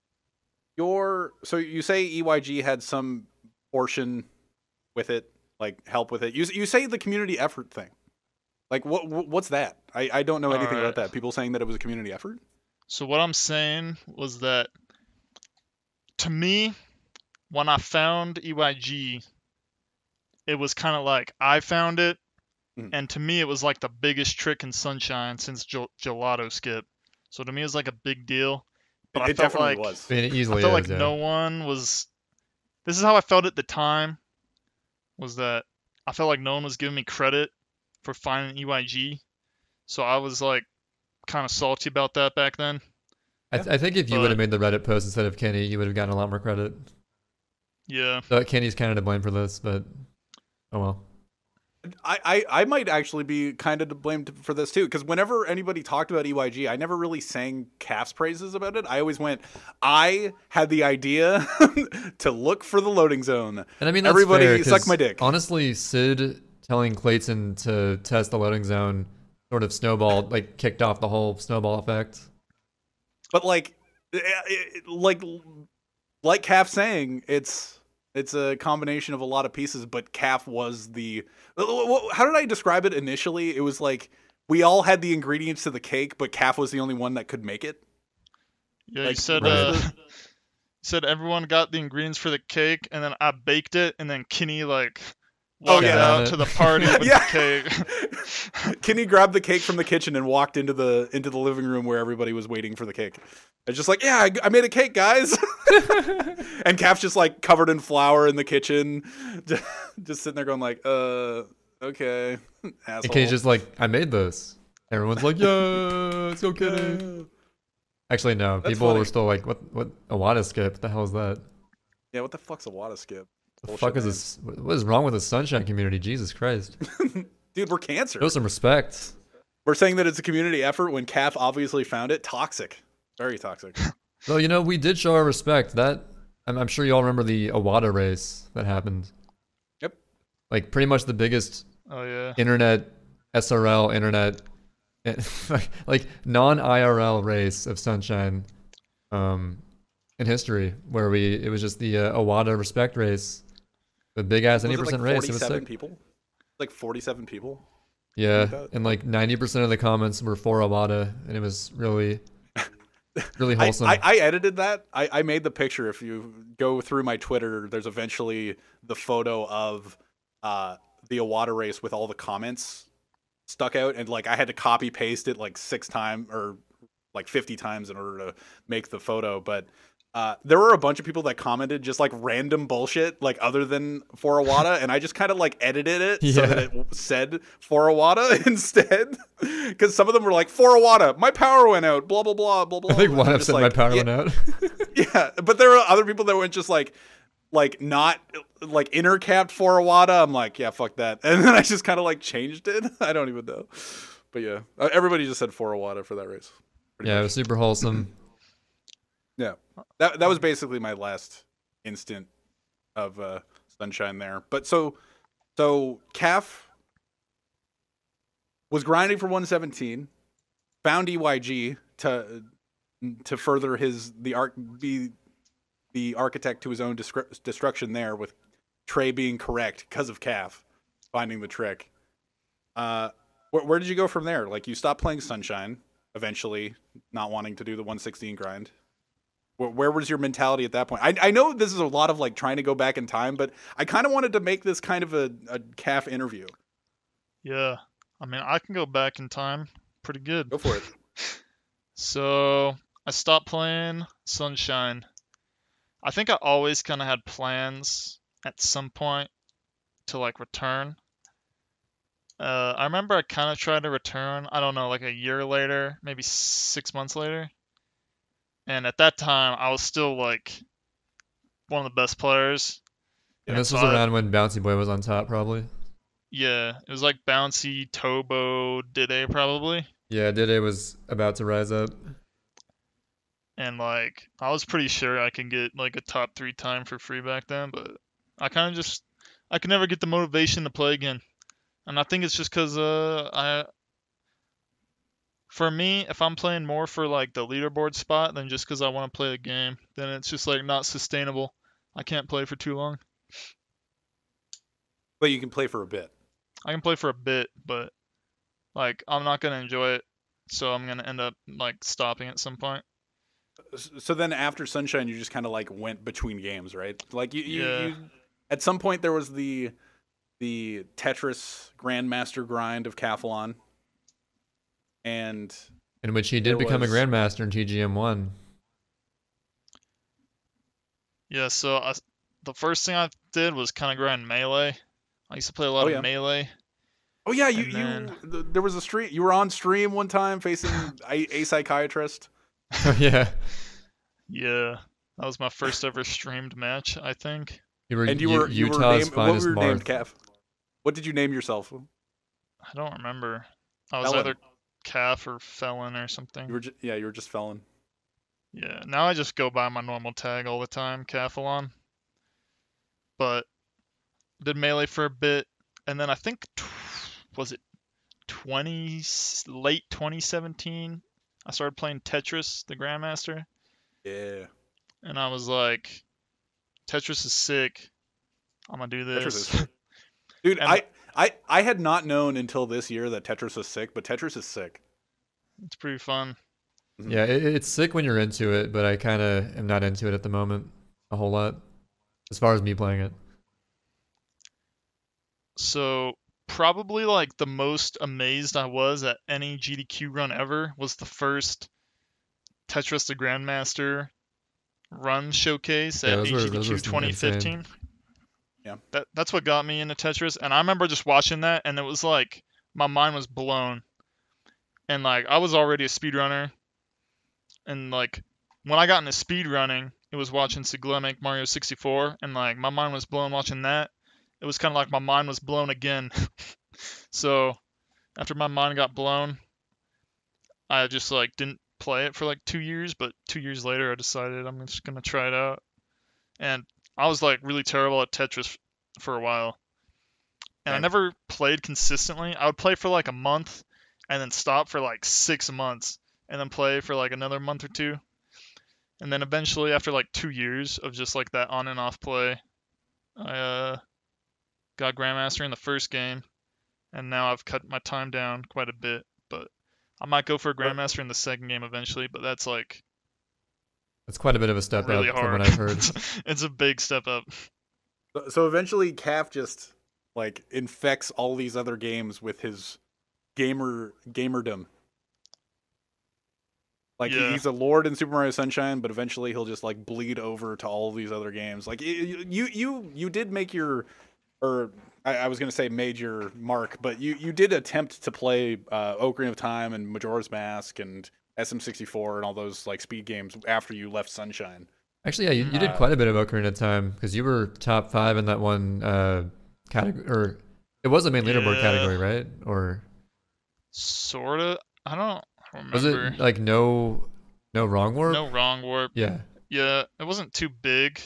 you say EYG had some portion with it, like help with it. You say the community effort thing. Like what's that? I don't know anything Alright. about that. People saying that it was a community effort? So what I'm saying was that, to me, when I found EYG, it was kind of like I found it, Mhm. and to me it was like the biggest trick in Sunshine since Gelato Skip. So to me it was like a big deal. But I It felt definitely like was. I mean, it I easily felt is, like yeah. no one was. This is how I felt at the time. Was that I felt like no one was giving me credit for finding EYG, so I was like kind of salty about that back then. I think if you would have But- made the Reddit post instead of Kenny, you would have gotten a lot more credit. Yeah. So Kenny's kind of to blame for this, but oh well. I might actually be kind of to blame for this too, because whenever anybody talked about EYG, I never really sang Calf's praises about it. I always went, I had the idea to look for the loading zone. And I mean, that's Everybody fair, 'cause suck my dick. Honestly, Sid telling Clayton to test the loading zone sort of snowballed, like kicked off the whole snowball effect. But like Calf saying, it's a combination of a lot of pieces. But Calf was the. How did I describe it initially? It was like we all had the ingredients to the cake, but Calf was the only one that could make it. Yeah, Like, you said right. said everyone got the ingredients for the cake, and then I baked it, and then Kenny like Oh, walked yeah. out to the party with Yeah. the cake. Kenny grabbed the cake from the kitchen and walked into the living room where everybody was waiting for the cake. It's just like, yeah, I made a cake, guys. And Calf's just like covered in flour in the kitchen, just sitting there going like, okay, asshole. And Kenny's just like, I made this. Everyone's like, yeah, let's go, Kenny. Actually, no. That's People funny. were still like, what Awada skip? What the hell is that? Yeah, what the fuck's a Wada skip? The Bullshit, fuck is man. this? What is wrong with the Sunshine community? Jesus Christ. Dude, we're cancer. Show some respect. We're saying that it's a community effort when Calf obviously found it toxic. Very toxic. Though, we did show our respect. I'm sure you all remember the Awada race that happened. Yep. Like, pretty much the biggest Oh yeah. internet, SRL, internet, like, non-IRL race of Sunshine in history, where it was just the Awada respect race. The big-ass Was it 80% like race. It was 47 sick. people? Like 47 people? Yeah, like that? and like 90% of the comments were for Awada, and it was really, really wholesome. I edited that. I made the picture. If you go through my Twitter, there's eventually the photo of the Awada race with all the comments stuck out, and like I had to copy paste it like 6 times or like 50 times in order to make the photo. But there were a bunch of people that commented just like random bullshit, like other than for Awada, and I just kind of like edited it so that it said for Awada instead. Because some of them were like, for Awada, my power went out, blah blah blah blah blah. I think And one I'm up just said my like, power yeah, went out. yeah, but there were other people that went just like not like intercapped for Awada. I'm like, yeah, fuck that. And then I just kind of like changed it. I don't even know. But yeah, everybody just said for Awada for that race. Pretty Yeah, it much. was super wholesome. Yeah, that was basically my last instant of Sunshine there. But so Calf was grinding for 117, found EYG to further be the architect to his own destruction there, with Trey being correct because of Calf finding the trick. Where did you go from there? Like, you stopped playing Sunshine eventually, not wanting to do the 116 grind. Where was your mentality at that point? I know this is a lot of like trying to go back in time, but I kind of wanted to make this kind of a Calf interview. Yeah. I mean, I can go back in time pretty good. Go for it. So I stopped playing Sunshine. I think I always kind of had plans at some point to like return. I remember I kind of tried to return, I don't know, like a year later, maybe 6 months later. And at that time, I was still like one of the best players. And this so was around when Bouncy Boy was on top, probably. Yeah, it was like Bouncy, Tobo, Dide probably. Yeah, Dide was about to rise up. And like, I was pretty sure I could get like a top 3 time for free back then, but I kind of I could never get the motivation to play again. And I think it's just because for me, if I'm playing more for like the leaderboard spot than just because I want to play the game, then it's just like not sustainable. I can't play for too long. But you can play for a bit. I can play for a bit, but like I'm not gonna enjoy it, so I'm gonna end up like stopping at some point. So then after Sunshine, you just kind of like went between games, right? Like Yeah. you at some point there was the Tetris Grandmaster grind of Cathlon, and In which he did There become a was- Grandmaster in TGM1. Yeah, so the first thing I did was kind of grind Melee. I used to play a lot Oh, of yeah. Melee. oh yeah, And there was a stream. You were on stream one time facing a psychiatrist. Yeah. Yeah, that was my first ever streamed match, I think. And you were Utah's named, what finest were you named, Marth. Calf? What did you name yourself? I don't remember. I was Felon. either Calf or Felon or something. You were just Felon. Yeah, now I just go by my normal tag all the time, Cathalon. But did Melee for a bit, and then I think was it late 2017? I started playing Tetris, the Grandmaster, Yeah, and I was like, Tetris is sick. I'm gonna do Tetris this. is sick. Dude, And- I had not known until this year that Tetris was sick, but Tetris is sick. It's pretty fun. Yeah, it's sick when you're into it, but I kind of am not into it at the moment a whole lot, as far as me playing it. So probably like the most amazed I was at any GDQ run ever was the first Tetris the Grandmaster run showcase Yeah, at those were AGDQ insane. 2015. Yeah. That's what got me into Tetris, and I remember just watching that, and it was like my mind was blown. And like I was already a speedrunner, And like when I got into speed running, it was watching Sigla make Mario 64, and like my mind was blown watching that. It was kind of like my mind was blown again. So after my mind got blown, I just like didn't play it for like 2 years. But 2 years later, I decided I'm just gonna try it out. And I was like really terrible at Tetris for a while, and I Okay. never played consistently. I would play for like a month, and then stop for like 6 months, and then play for like another month or two. And then eventually, after like 2 years of just like that on and off play, I got Grandmaster in the first game, and now I've cut my time down quite a bit. But I might go for a Grandmaster in the second game eventually, but that's like That's quite a bit of a step really up from hard. what I've heard. It's a big step up. So eventually, Calf just like infects all these other games with his gamerdom. Like Yeah. he's a lord in Super Mario Sunshine, but eventually he'll just like bleed over to all these other games. Like you did make your, or I was gonna say made your mark, but you did attempt to play Ocarina of Time and Majora's Mask and SM64 and all those like speed games after you left Sunshine. Actually, yeah, you did quite a bit of Ocarina of Time because you were top 5 in that one category, or it was a main leaderboard Yeah. category, right? Or Sorta. I don't remember. was it like no wrong warp? No wrong warp. Yeah. Yeah, it wasn't too big.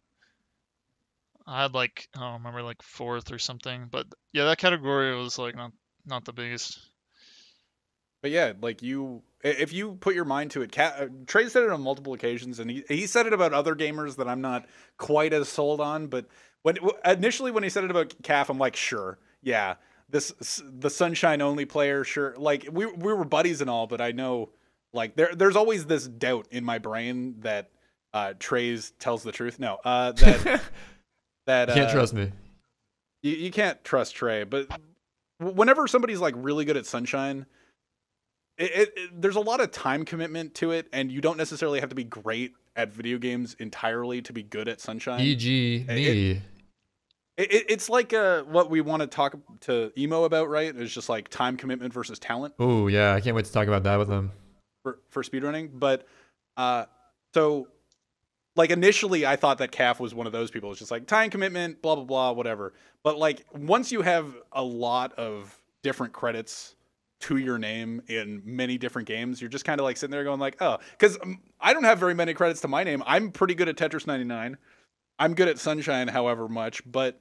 I had like I don't remember like fourth or something, but yeah, that category was like not the biggest. But yeah, like if you put your mind to it, Trey said it on multiple occasions, and he said it about other gamers that I'm not quite as sold on. But initially when he said it about Calf, I'm like, sure, yeah, the Sunshine only player, sure. Like we were buddies and all, but I know like there's always this doubt in my brain that Trey's tells the truth. No, that that You can't trust me. you can't trust Trey. But whenever somebody's like really good at Sunshine. There's a lot of time commitment to it, and you don't necessarily have to be great at video games entirely to be good at Sunshine. E.g. me. It's like what we want to talk to Emo about, right? It's just like time commitment versus talent Oh, yeah, I can't wait to talk about that with him. for speedrunning. But so like initially I thought that Calf was one of those people. It's just like time commitment, blah, blah, blah, whatever. But like once you have a lot of different credits to your name in many different games, you're just kind of like sitting there going like, oh, because I don't have very many credits to my name. I'm pretty good at Tetris 99. I'm good at Sunshine, however much, but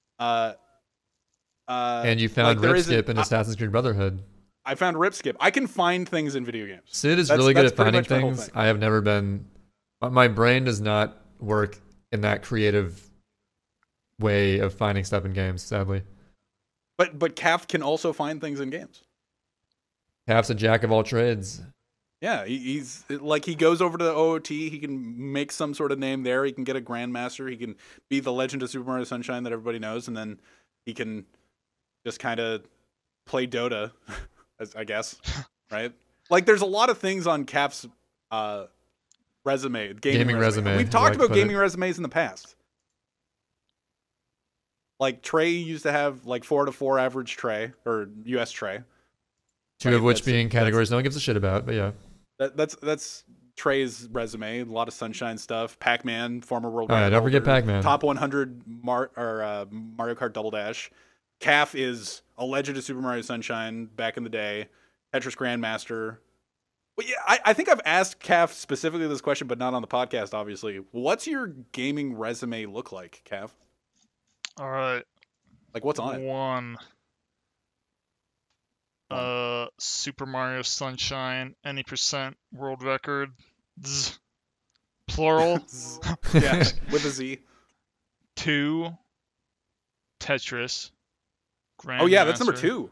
And you found like, Rip Skip in Assassin's Creed Brotherhood. I found Rip Skip. I can find things in video games. Sid is That's- really good that's at pretty finding much my whole things. thing. I have never been. My brain does not work in that creative way of finding stuff in games, sadly. But Calf can also find things in games. Half's a jack of all trades. Yeah, he's like he goes over to the OOT. He can make some sort of name there. He can get a Grandmaster. He can be the Legend of Super Mario Sunshine that everybody knows, and then he can just kind of play Dota, I guess, right? Like, there's a lot of things on Cap's resume, gaming resume. We've talked about gaming resumes in the past. Like Trey used to have like 4 to 4 average Trey or US Trey. Two Right, of which that's- being categories no one gives a shit about, but yeah. That's Trey's resume. A lot of Sunshine stuff. Pac-Man, former world Oh, yeah, record don't forget holder, Pac-Man. Top 100 Mario Kart Double Dash. Calf is a Legend of Super Mario Sunshine back in the day. Tetris Grandmaster. Well, yeah, I think I've asked Calf specifically this question, but not on the podcast, obviously. What's your gaming resume look like, Calf? All right. Like, what's on it? One. Super Mario Sunshine, any percent world record. Zzz. Plural. Yeah, with a Z. 2. Tetris. Oh, yeah, that's number Grandmaster. 2.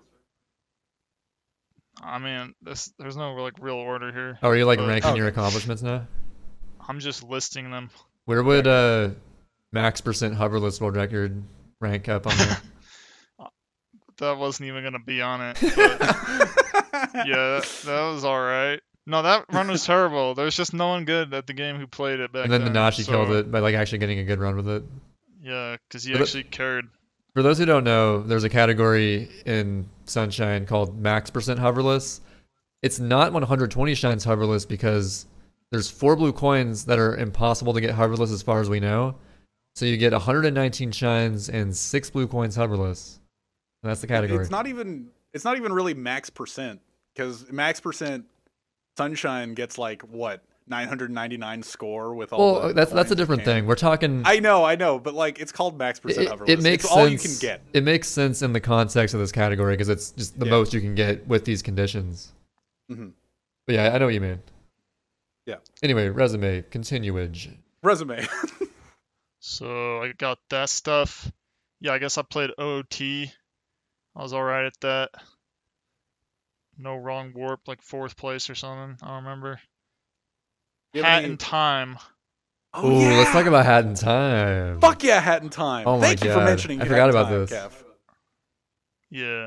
I mean, there's no like real order here. Oh, are you like But- ranking Oh, your okay. accomplishments now? I'm just listing them. Where would max percent hoverless world record rank up on there? That wasn't even gonna be on it. But yeah, that was all right. No, that run was terrible. There's just no one good at the game who played it back And then then. Nanashi so, killed it by like actually getting a good run with it. Yeah, because he But- actually cared. For those who don't know, there's a category in Sunshine called max percent hoverless. It's not 120 shines hoverless because there's 4 blue coins that are impossible to get hoverless as far as we know. So you get 119 shines and 6 blue coins hoverless. And that's the category. It's not even really max percent, because max percent Sunshine gets like what, 999 score with all. Well, that's a different thing. We're talking. I know, but like it's called max percent hoverless. It makes it's sense. all you can get. It makes sense in the context of this category because it's just the most you can get with these conditions. Mm-hmm. But yeah, I know what you mean. Yeah. Anyway, resume, continuage. Resume. So I got that stuff. Yeah, I guess I played OOT. I was alright at that. No wrong warp, like 4th place or something. I don't remember. Hat in Time. Oh, Ooh, yeah. let's talk about Hat in Time. Fuck yeah, Hat in Time. Oh my Thank you for God. mentioning I Hat forgot in about Time, this. Kev. Yeah.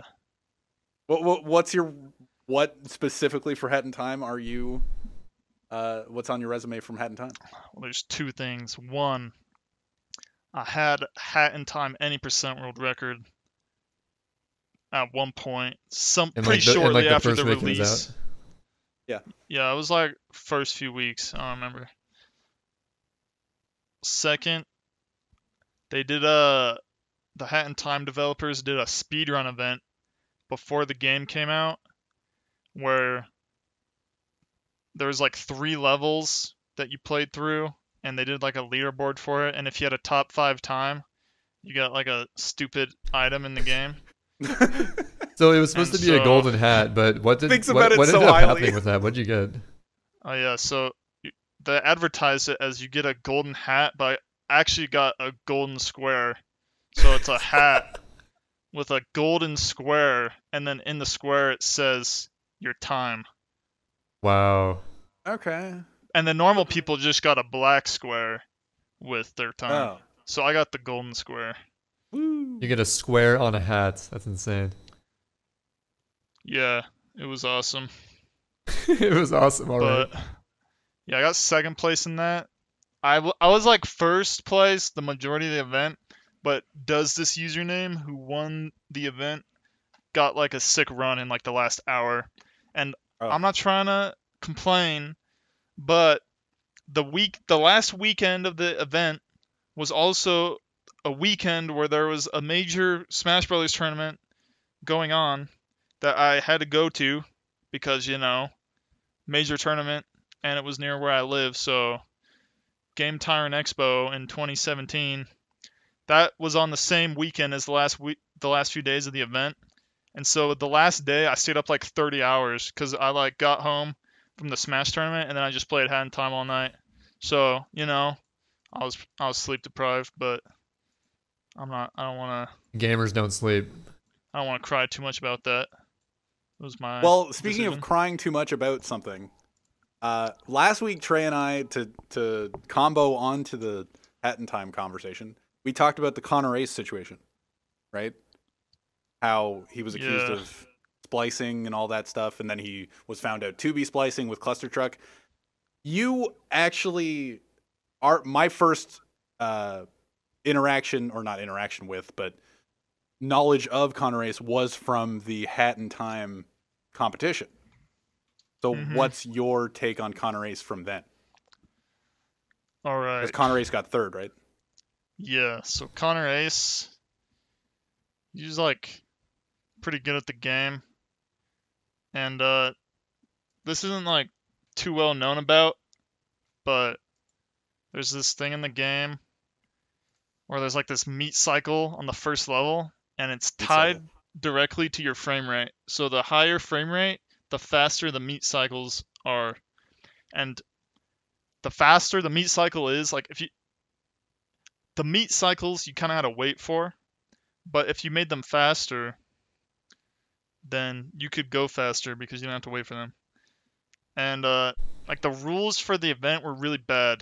What specifically for Hat in Time are you? What's on your resume from Hat in Time? Well, there's 2 things. One, I had Hat in Time any percent world record at one point. Pretty shortly after the release. Yeah, it was like first few weeks. I don't remember. Second, they did the Hat in Time developers did a speedrun event before the game came out, where there was like 3 levels that you played through, and they did like a leaderboard for it. And if you had a top 5 time, you got like a stupid item in the game. So it was supposed to be a golden hat, but what ended up happening with that? What'd you get? Oh yeah, so they advertised it as you get a golden hat, but I actually got a golden square. So it's a hat with a golden square, and then in the square it says your time. Wow. Okay. And the normal people just got a black square with their time. Oh. So I got the golden square. Woo. You get a square on a hat. That's insane. Yeah, it was awesome. It was awesome, alright. But yeah, I got 2nd place in that. I was like 1st place the majority of the event, but does this username who won the event got like a sick run in like the last hour. And I'm not trying to complain, but the last weekend of the event was also a weekend where there was a major Smash Brothers tournament going on that I had to go to because, major tournament, and it was near where I live. So Game Tyrant Expo in 2017, that was on the same weekend as the last few days of the event. And so the last day I stayed up like 30 hours because I like got home from the Smash tournament and then I just played Hat in Time all night. So, I was sleep deprived, but I don't want to. Gamers don't sleep. I don't want to cry too much about that. It was my. Well, speaking decision. of crying too much about something, last week Trey and I to combo onto the Hat in Time conversation, we talked about the Connor Ace situation, right? How he was accused of splicing and all that stuff, and then he was found out to be splicing with Cluster Truck. You actually are my first interaction, or not interaction with, but knowledge of Connor Ace was from the Hat in Time competition. So what's your take on Connor Ace from then? All right. Because Connor Ace got 3rd, right? Yeah, so Connor Ace, he's like pretty good at the game. And this isn't like too well known about, but there's this thing in the game where there's like this meat cycle on the first level, and it's tied directly to your frame rate. So the higher frame rate, the faster the meat cycles are. And the faster the meat cycle is, like the meat cycles you kind of had to wait for, but if you made them faster, then you could go faster because you don't have to wait for them. And like the rules for the event were really bad.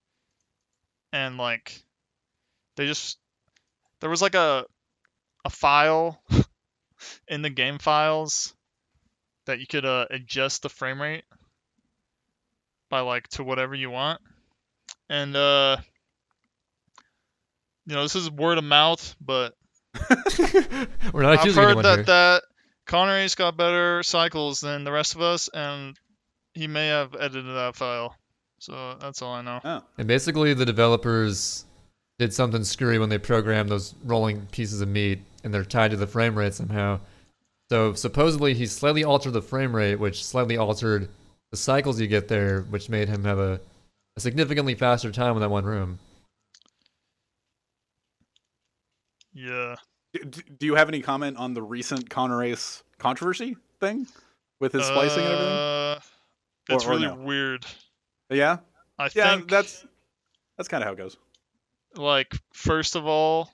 And like there was like a file in the game files that you could adjust the frame rate by like to whatever you want. And this is word of mouth, but We're not I've accusing heard anyone here. that Connor Ace got better cycles than the rest of us, and he may have edited that file. So that's all I know. Oh. And basically, the developers did something screwy when they programmed those rolling pieces of meat, and they're tied to the frame rate somehow. So supposedly, he slightly altered the frame rate, which slightly altered the cycles you get there, which made him have a significantly faster time in that one room. Yeah. Do you have any comment on the recent Conor Ace controversy thing with his splicing and everything? It's Or really no? weird. Yeah, I yeah. think That's kind of how it goes. like first of all,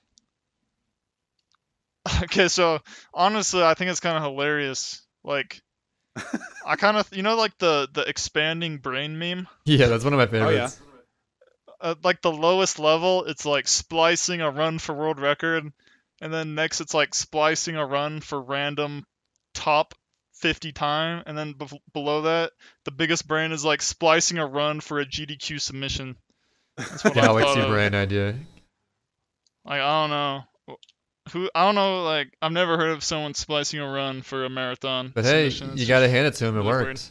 okay, so honestly, I think it's kind of hilarious. Like, I kind of like the expanding brain meme. Yeah, that's one of my Oh yeah. favorites. Like the lowest level, it's like splicing a run for world record, and then next it's like splicing a run for random top 50 time, and then below that, the biggest brain is like splicing a run for a GDQ submission. That's what I thought Galaxy of. brain idea. Like, I don't know. I don't know, like, I've never heard of someone splicing a run for a marathon. But hey, submission. It's you gotta just hand it to him. It really worked.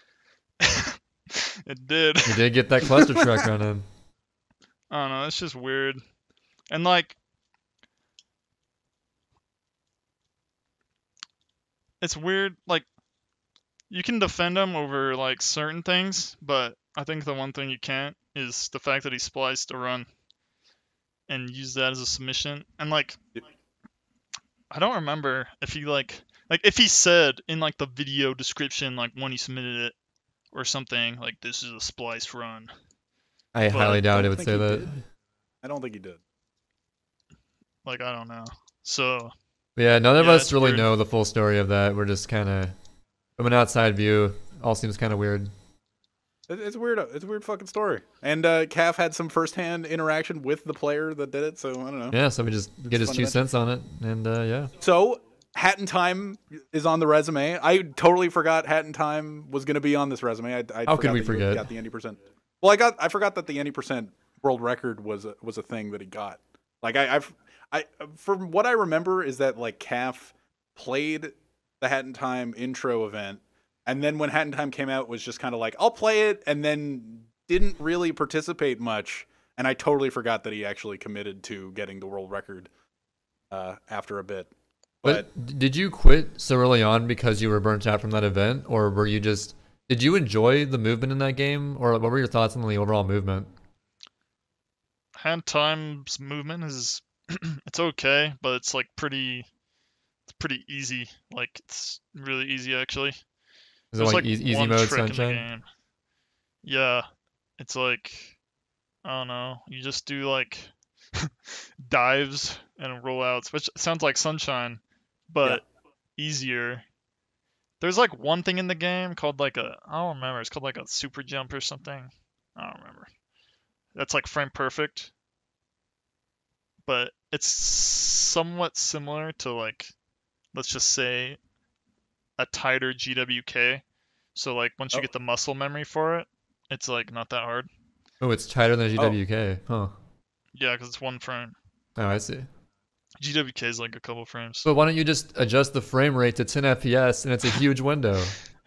It did. He did get that cluster truck running. I don't know, it's just weird. And like, it's weird, like, you can defend him over like certain things, but I think the one thing you can't is the fact that he spliced a run and used that as a submission. And like, I don't remember if he like if he said in like the video description, like when he submitted it or something, like this is a splice run. I highly doubt it don't would think say he that. did. I don't think he did. Like, I don't know. So But yeah, none of Yeah, us it's really weird. know the full story of that. We're just kind of, from an outside view, all seems kind of weird. It's weird. It's a weird fucking story. And Calf had some firsthand interaction with the player that did it, so I don't know. Yeah, so we just get his fun to 2 mention. cents on it, and yeah. So Hat in Time is on the resume. I totally forgot Hat in Time was going to be on this resume. I How could we that you forget? Got the ND%. Well, I forgot that the ND% world record was a thing that he got. Like I from what I remember is that like Calf played the Hat in Time intro event, and then when Hat in Time came out, was just kind of like, I'll play it, and then didn't really participate much. And I totally forgot that he actually committed to getting the world record after a bit. But did you quit so early on because you were burnt out from that event, or were you just? Did you enjoy the movement in that game, or what were your thoughts on the overall movement? Hand Time's movement is it's okay, but it's like pretty easy. Like, it's really easy actually. Is it There's like easy one mode trick in the sunshine? game. Yeah, it's like, I don't know. You just do like dives and rollouts, which sounds like Sunshine, but easier. There's like one thing in the game called like I don't remember. It's called like a super jump or something. I don't remember. That's like frame perfect, but it's somewhat similar to like, let's just say, a tighter GWK. So like once you get the muscle memory for it, it's like not that hard. Oh, it's tighter than GWK, huh? Yeah, because it's one frame. Oh, I see. GWK is like a couple frames. But why don't you just adjust the frame rate to 10 FPS and it's a huge window?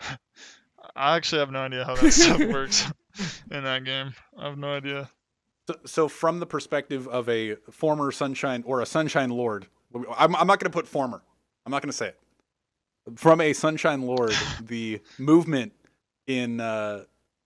I actually have no idea how that stuff works in that game. I have no idea. So from the perspective of a former Sunshine or a Sunshine Lord, I'm not going to put former. I'm not going to say it. From a Sunshine Lord, the movement in Hat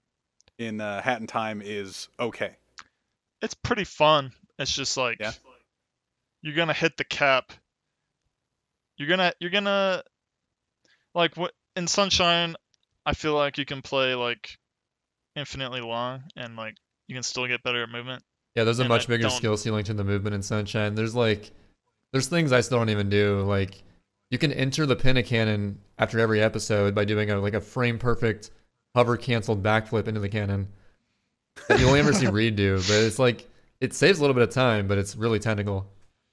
in Time is okay. It's pretty fun. It's just like, Yeah. you're gonna hit the cap. You're gonna like, what in Sunshine, I feel like you can play like infinitely long and like you can still get better at movement. Yeah, there's a And much I bigger don't- skill ceiling to the movement in Sunshine. There's things I still don't even do. Like, you can enter the pin cannon after every episode by doing a frame perfect hover canceled backflip into the cannon that you only ever see Reed do. But it's like, it saves a little bit of time, but it's really technical.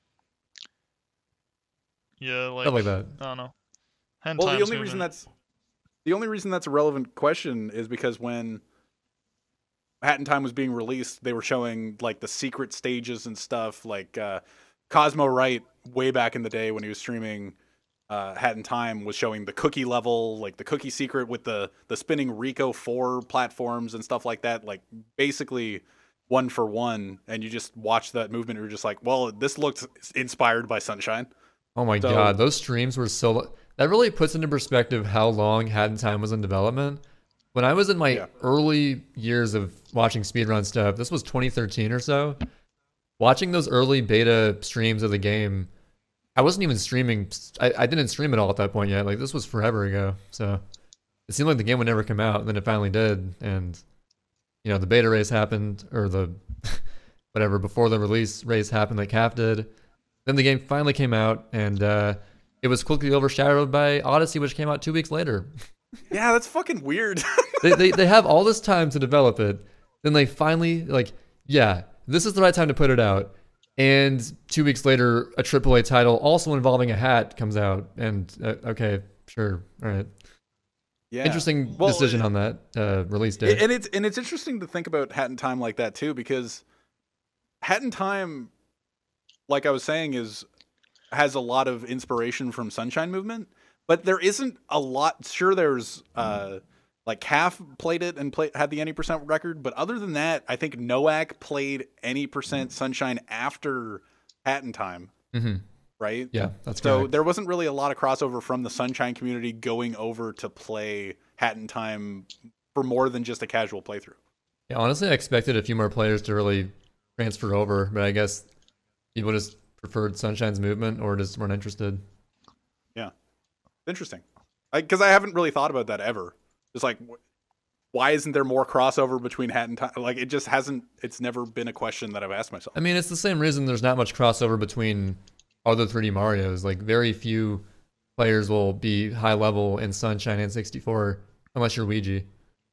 Yeah, like, Stuff like that. I don't know. Hand Well, the Time's only movement. reason that's a relevant question is because when Hat in Time was being released, they were showing like the secret stages and stuff. Like Cosmo Wright, way back in the day when he was streaming Hat in Time was showing the cookie level, like the cookie secret with the spinning Rico 4 platforms and stuff like that, like basically one for one, and you just watch that movement and you're just like, well, this looks inspired by Sunshine. Oh my god, those streams were so... That really puts into perspective how long Hat in Time was in development. When I was in my early years of watching speedrun stuff, this was 2013 or so, watching those early beta streams of the game, I wasn't even streaming. I didn't stream it all at that point yet. Like, this was forever ago. So it seemed like the game would never come out, and then it finally did. And, you know, the beta race happened, or the whatever, before the release race happened that CAF did. Then the game finally came out, and it was quickly overshadowed by Odyssey, which came out 2 weeks later. Yeah, that's fucking weird. they have all this time to develop it. Then they finally, like, yeah, this is the right time to put it out. And 2 weeks later, a AAA title also involving a hat comes out. And, okay, sure, all right. Yeah. Interesting decision on that release date. And it's interesting to think about Hat in Time like that, too, because Hat in Time, like I was saying, has a lot of inspiration from Sunshine Movement. But there isn't a lot. Sure, there's like CAF played it and had the any percent record, but other than that, I think Noak played any percent Sunshine after Hat in Time, right? Yeah, that's so correct. there wasn't really a lot of crossover from the Sunshine community going over to play Hat in Time for more than just a casual playthrough. Yeah, honestly, I expected a few more players to really transfer over, but I guess people just preferred Sunshine's movement or just weren't interested. Yeah. Interesting, because I haven't really thought about that ever. It's like, why isn't there more crossover between Hat and Time? Like, it just hasn't. It's never been a question that I've asked myself. I mean, it's the same reason there's not much crossover between other 3D Marios. Like, very few players will be high level in Sunshine and 64 unless you're Ouija.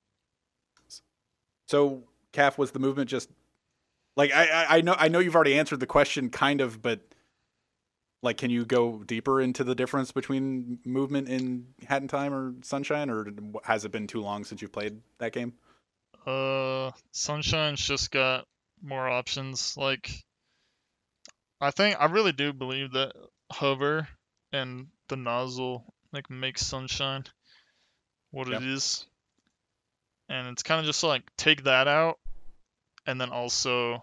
So, CAF, was the movement just like I know you've already answered the question, kind of, but. Like, can you go deeper into the difference between movement in Hat in Time or Sunshine, or has it been too long since you've played that game? Sunshine's just got more options. Like, I really do believe that hover and the nozzle like makes Sunshine what it is, and it's kind of just like take that out, and then also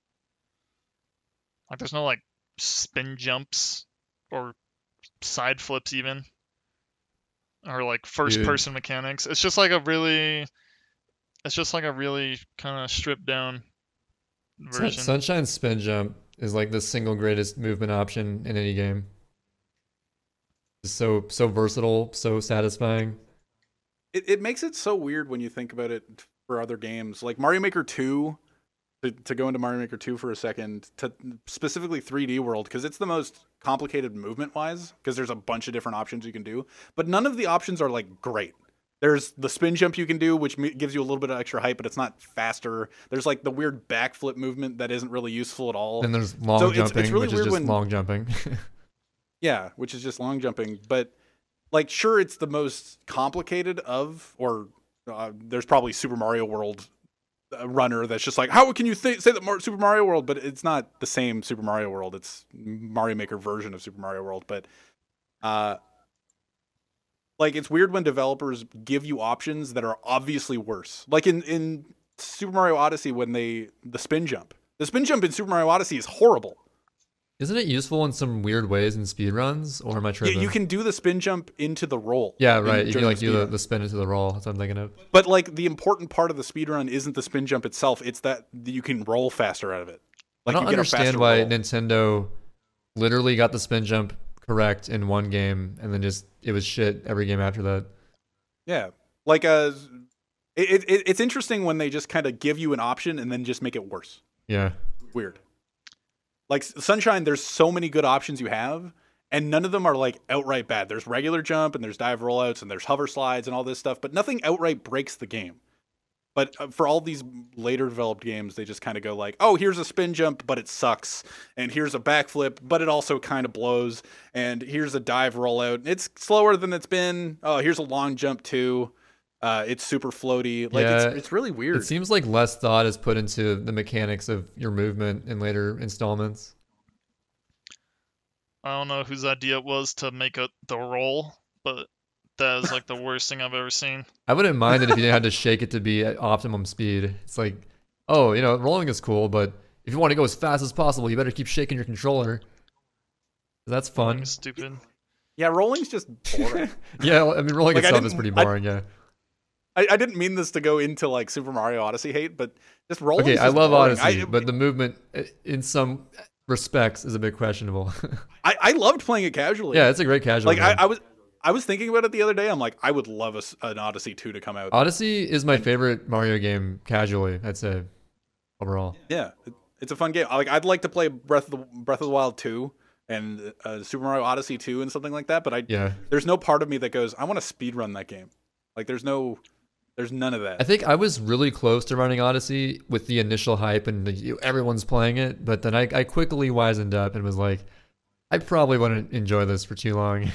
like there's no like spin jumps or side flips even, or like first person mechanics. It's just like a really kind of stripped down version. Sunshine's spin jump is like the single greatest movement option in any game. It's so versatile, so satisfying. It makes it so weird when you think about it for other games like Mario Maker 2. To go into Mario Maker 2 for a second, to specifically 3D World, because it's the most complicated movement-wise, because there's a bunch of different options you can do, but none of the options are, like, great. There's the spin jump you can do, which gives you a little bit of extra height, but it's not faster. There's, like, the weird backflip movement that isn't really useful at all. And there's long jumping, it's really which is just long jumping. Yeah, which is just long jumping, but, like, sure, it's the most complicated of, or there's probably Super Mario World runner that's just like, how can you say that Super Mario World, but it's not the same Super Mario World, it's Mario Maker version of Super Mario World. But like, it's weird when developers give you options that are obviously worse, like in Super Mario Odyssey when the spin jump in Super Mario Odyssey is horrible. Isn't it useful in some weird ways in speedruns, or am I tripping? You can do the spin jump into the roll. Yeah, right. You can like do the spin into the roll. That's what I'm thinking of. But like, the important part of the speedrun isn't the spin jump itself. It's that you can roll faster out of it. Like, I don't understand why Nintendo literally got the spin jump correct in one game, and then just it was shit every game after that. Yeah, like it's interesting when they just kind of give you an option and then just make it worse. Yeah, weird. Like Sunshine, there's so many good options you have, and none of them are like outright bad. There's regular jump, and there's dive rollouts, and there's hover slides, and all this stuff, but nothing outright breaks the game. But for all these later developed games, they just kind of go like, oh, here's a spin jump, but it sucks. And here's a backflip, but it also kind of blows. And here's a dive rollout. It's slower than it's been. Oh, here's a long jump too. It's super floaty. Like, yeah, it's really weird. It seems like less thought is put into the mechanics of your movement in later installments. I don't know whose idea it was to make the roll, but that is like the worst thing I've ever seen. I wouldn't mind it if you had to shake it to be at optimum speed. It's like, oh, rolling is cool, but if you want to go as fast as possible, you better keep shaking your controller. That's fun. Rolling is stupid. Yeah, rolling's just boring. Yeah, I mean, rolling Like, I itself is didn't- pretty boring, yeah. I didn't mean this to go into like Super Mario Odyssey hate, but just rolling. Okay, I love boring. Odyssey, but the movement, in some respects, is a bit questionable. I loved playing it casually. Yeah, it's a great casual like game. I was thinking about it the other day. I'm like, I would love an Odyssey 2 to come out. Odyssey is my favorite Mario game casually, I'd say, overall. Yeah, it's a fun game. Like, I'd like to play Breath of the Wild 2 and Super Mario Odyssey 2 and something like that. But Yeah. there's no part of me that goes, I want to speedrun that game. Like, there's none of that. I think I was really close to running Odyssey with the initial hype and everyone's playing it, but then I quickly wisened up and was like, I probably wouldn't enjoy this for too long.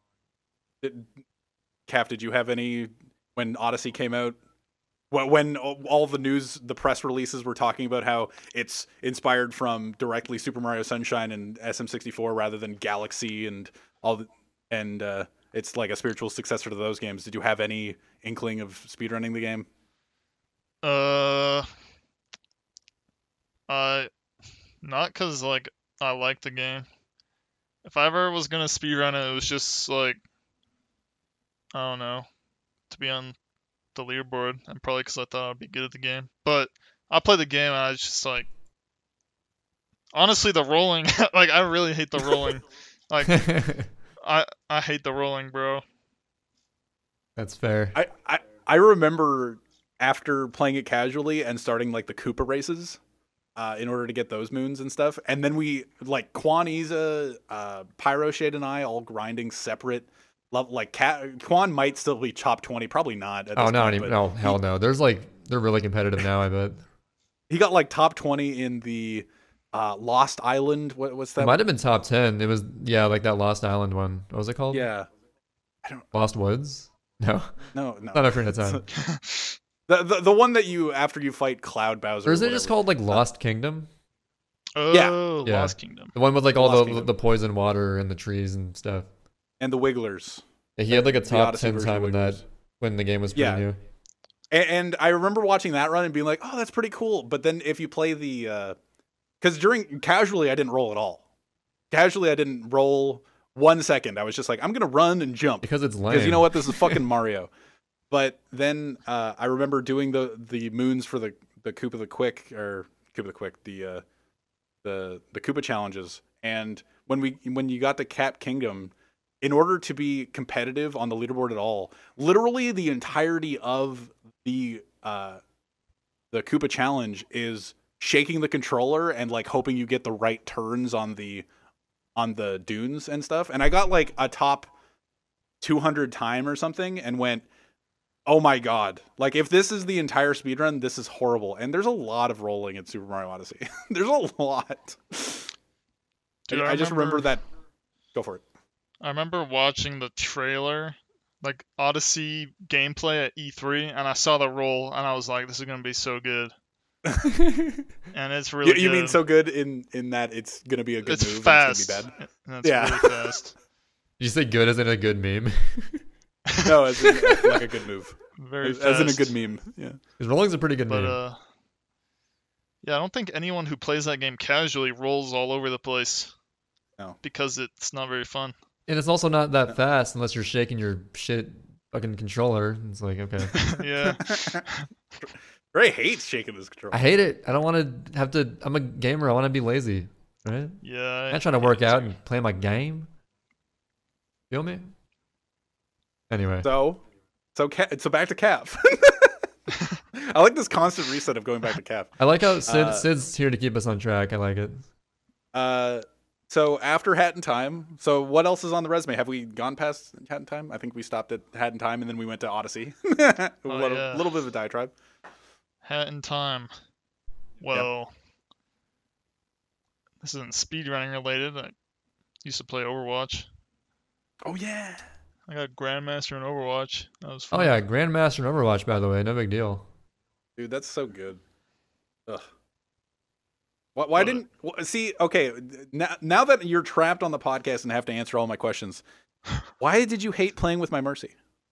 Calf, did you have any when Odyssey came out? When all the news, the press releases were talking about how it's inspired from directly Super Mario Sunshine and SM64 rather than Galaxy and it's like a spiritual successor to those games. Did you have any inkling of speedrunning the game? Not because like I like the game. If I ever was gonna speedrun it, it was just like, I don't know, to be on the leaderboard, and probably because I thought I'd be good at the game. But I played the game and I was just like, honestly, the rolling, like I really hate the rolling. Like I hate the rolling, bro. That's fair. I remember after playing it casually and starting like the Koopa races, in order to get those moons and stuff, and then we like Quan Isa, Pyroshade, and I all grinding separate. Like Quan might still be top 20, probably not. At Oh, this no, point, but no, hell no. They're really competitive now, I bet. he got like top 20 in the Lost Island. What's It that? might have been top 10. It was, yeah, like that Lost Island one. What was it called? Yeah. Lost Woods? No. No. Not Ocarina of Time. The one that you after you fight Cloud Bowser. Or is it just called like Lost Kingdom? Oh, Yeah. Lost Kingdom. The one with like all Lost the Kingdom. the poison water and the trees and stuff. And the Wigglers. Yeah, he had like a The top Odyssey 10 version time of in that Wigglers. when the game was pretty Yeah. new. And I remember watching that run and being like, oh, that's pretty cool. But then if you play the, because casually I didn't roll at all. Casually I didn't roll 1 second. I was just like, I'm gonna run and jump Because it's lame. because you know what, this is fucking Mario. But then I remember doing the moons for the Koopa the Quick or Koopa the Quick, the Koopa challenges. And when you got to Cap Kingdom, in order to be competitive on the leaderboard at all, literally the entirety of the Koopa challenge is shaking the controller and like hoping you get the right turns on the dunes and stuff. And I got like a top 200 time or something and went, oh my god, like if this is the entire speedrun, this is horrible. And there's a lot of rolling in Super Mario Odyssey. There's a lot. Dude, I just remember that. Go for it. I remember watching the trailer, like Odyssey gameplay at E3, and I saw the roll, and I was like, "This is gonna be so good." And it's really You good. mean so good in that it's gonna be a good it's move fast. and it's gonna be bad? And it's Yeah. really fast. Did you say good as in a good meme? No, as in, like a good move. Very As fast. in a good meme. Yeah. Because rolling's a pretty good But meme. yeah, I don't think anyone who plays that game casually rolls all over the place. No. Because it's not very fun. And it's also not that fast unless you're shaking your shit fucking controller. It's like, okay. Yeah. Ray hates shaking his controller. I hate it. I don't want to have to. I'm a gamer. I want to be lazy, right? Yeah. I'm not trying to work out and play my game. Feel me? Anyway, So back to Cap. I like this constant reset of going back to Cap. I like how Sid's here to keep us on track. I like it. So after Hat in Time, so what else is on the resume? Have we gone past Hat in Time? I think we stopped at Hat in Time and then we went to Odyssey. A little bit of a diatribe. Hat in Time. Well, this isn't speedrunning related. I used to play Overwatch. Oh yeah. I got Grandmaster in Overwatch. That was fun. Oh yeah, Grandmaster in Overwatch, by the way. No big deal. Dude, that's so good. Ugh. Why didn't see? Okay, now that you're trapped on the podcast and have to answer all my questions, why did you hate playing with my Mercy?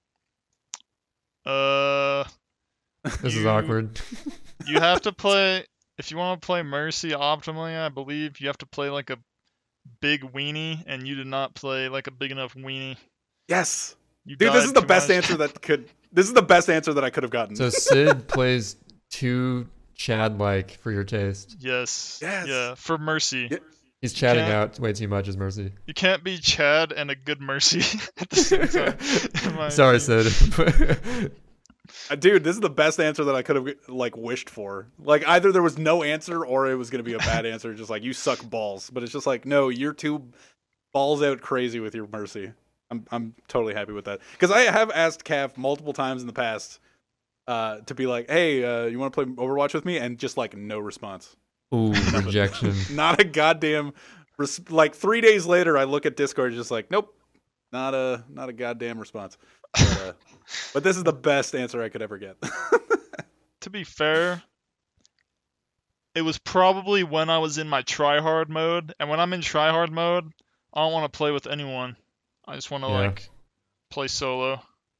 This is awkward. You have to play if you want to play Mercy optimally. I believe you have to play like a big weenie, and you did not play like a big enough weenie. Yes, You dude, this died is the too best much. answer that could. This is the best answer that I could have gotten. So Sid plays too Chad-like for your taste. Yes. Yes. Yeah, for Mercy. Yeah. He's chatting can't- out way too much as Mercy. You can't be Chad and a good Mercy at the same time. in my Sorry, opinion. Sid. Dude, this is the best answer that I could have like wished for. Like either there was no answer or it was going to be a bad answer, just like you suck balls. But it's just like no, you're too balls out crazy with your Mercy. I'm totally happy with that because I have asked Calf multiple times in the past to be like, hey, you want to play Overwatch with me? And just like no response. Ooh, rejection. Not a goddamn. Like 3 days later, I look at Discord, just like, nope, not a goddamn response. But this is the best answer I could ever get. To be fair, it was probably when I was in my tryhard mode, and when I'm in tryhard mode, I don't want to play with anyone. I just want to Yeah. like play solo.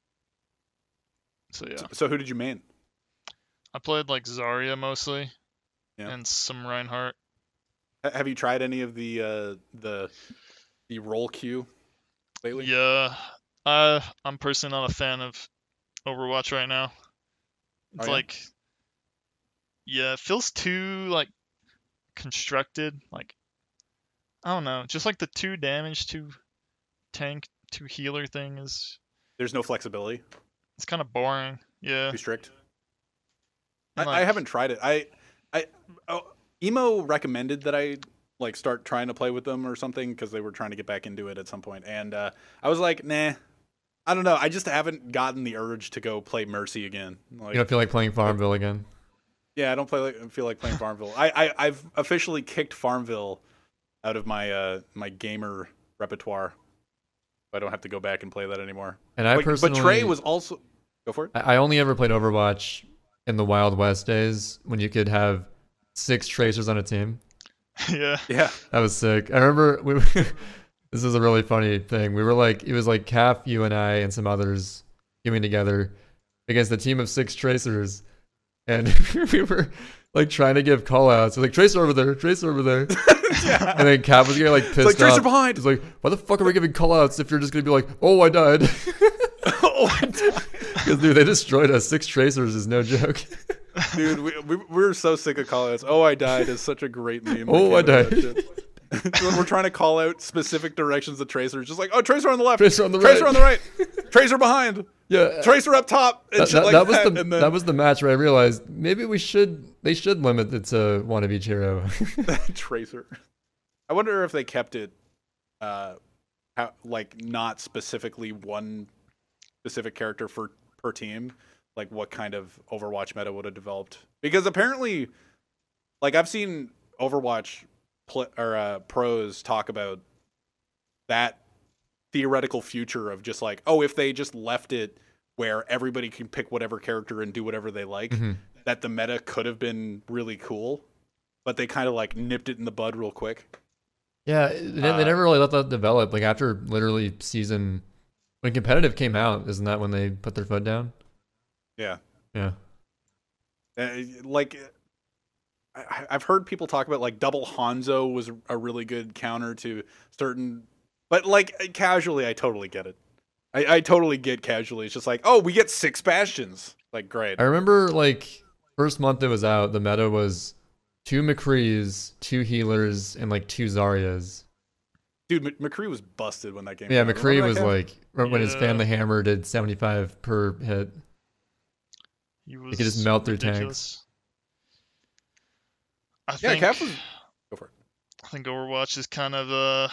So yeah, So who did you main? I played like Zarya mostly, Yeah. and some Reinhardt. Have you tried any of the roll queue lately? Yeah, I'm personally not a fan of Overwatch right now. It's Oh, yeah? like, yeah, it feels too like constructed. Like, I don't know, just like the 2 damage, 2 tank, 2 healer thing is There's no flexibility. it's kind of boring. Yeah, Too strict. and, I haven't tried it. Emo recommended that I like start trying to play with them or something because they were trying to get back into it at some point, and I was like, nah, I don't know. I just haven't gotten the urge to go play Mercy again. Like, You don't feel like playing Farmville again? yeah, I don't feel like playing Farmville. I've officially kicked Farmville out of my my gamer repertoire. I don't have to go back and play that anymore. And I personally, But Trey was also go for it. I only ever played Overwatch in the Wild West days when you could have 6 tracers on a team. yeah. Yeah, That was sick. I remember this is a really funny thing. We were like, it was like Calf, you and I, and some others queuing together against a team of 6 tracers, and we were like trying to give call outs. Like, Tracer over there, Tracer over there. yeah. And then Calf was getting like pissed It's like Tracer off. behind. He's like, why the fuck are we giving call outs if you're just gonna be like, oh, I died? Oh, Because dude, they destroyed us. 6 tracers is no joke. dude, we were so sick of call outs. Oh, I died is such a great meme. Oh, I can't do died. that shit. When we're trying to call out specific directions of Tracer, just like, oh, Tracer on the left, Tracer on the Tracer right. on the right, Tracer behind, Yeah. Tracer up top, and shit like that was the and then that was the match where I realized maybe they should limit it to one of each hero. Tracer. I wonder if they kept it, like not specifically one specific character per team, like what kind of Overwatch meta would have developed. Because apparently, like I've seen Overwatch pros talk about that theoretical future of just like, oh, if they just left it where everybody can pick whatever character and do whatever they like, Mhm. that the meta could have been really cool, but they kind of like nipped it in the bud real quick. Yeah, they never really let that develop. Like after literally season when competitive came out, isn't that when they put their foot down? Yeah. Yeah. Like I've heard people talk about like double Hanzo was a really good counter to certain, but like casually, I totally get it. I totally get casually. It's just like, oh, we get 6 bastions. Like, great. I remember like first month it was out, the meta was 2 McCrees, 2 healers, and like 2 Zaryas. Dude, McCree was busted when that game Yeah, came out. McCree Remember was that guy? like when his Yeah. family hammer did 75 per hit. He was could just melt through ridiculous. I Yeah, think Cap was. Go for it. I think Overwatch is kind of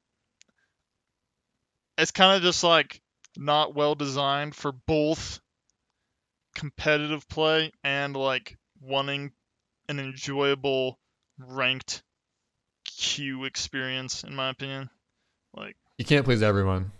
it's kind of just like not well designed for both competitive play and like wanting an enjoyable ranked queue experience, in my opinion. Like You can't please everyone.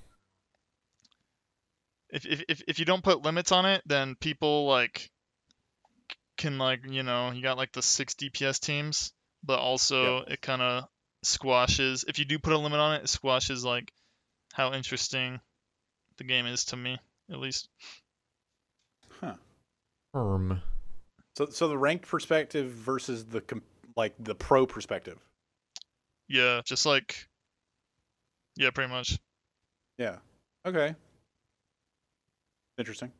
if you don't put limits on it, then people like can like, you know, you got like the 6 DPS teams but also it kind of squashes. If you do put a limit on it, it squashes like how interesting the game is to me, at least. Huh. So the ranked perspective versus the the pro perspective. Yeah, just like, yeah, pretty much. Yeah. Okay. Interesting.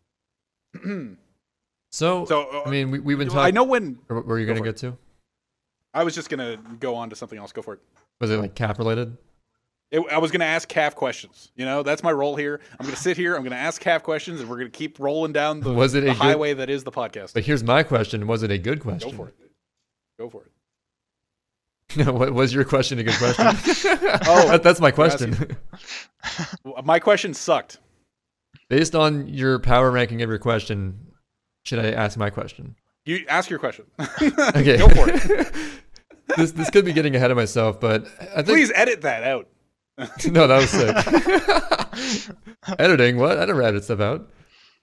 So, I mean, we've been talking. I know when. What were you Go going to for get to? I was just gonna go on to something else. Go for it. Was it like cap related? I was gonna ask Calf questions. You know, that's my role here. I'm gonna sit here. I'm gonna ask Calf questions, and we're gonna keep rolling down the, Was it the a good- highway that is the podcast. But here's my question: was it a good question? Go for it. Go for it. No, what was your question? A good question? Oh, that's my question. My question sucked. Based on your power ranking of your question, should I ask my question? You ask your question. Okay. Go for it. This could be getting ahead of myself, but I think Please edit that out. no, that was sick. Editing? What? I never edit stuff out.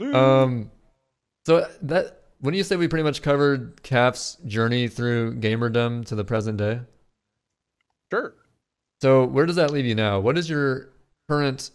So that when you say we pretty much covered Calf's journey through gamerdom to the present day. Sure. So where does that leave you now? What is your current,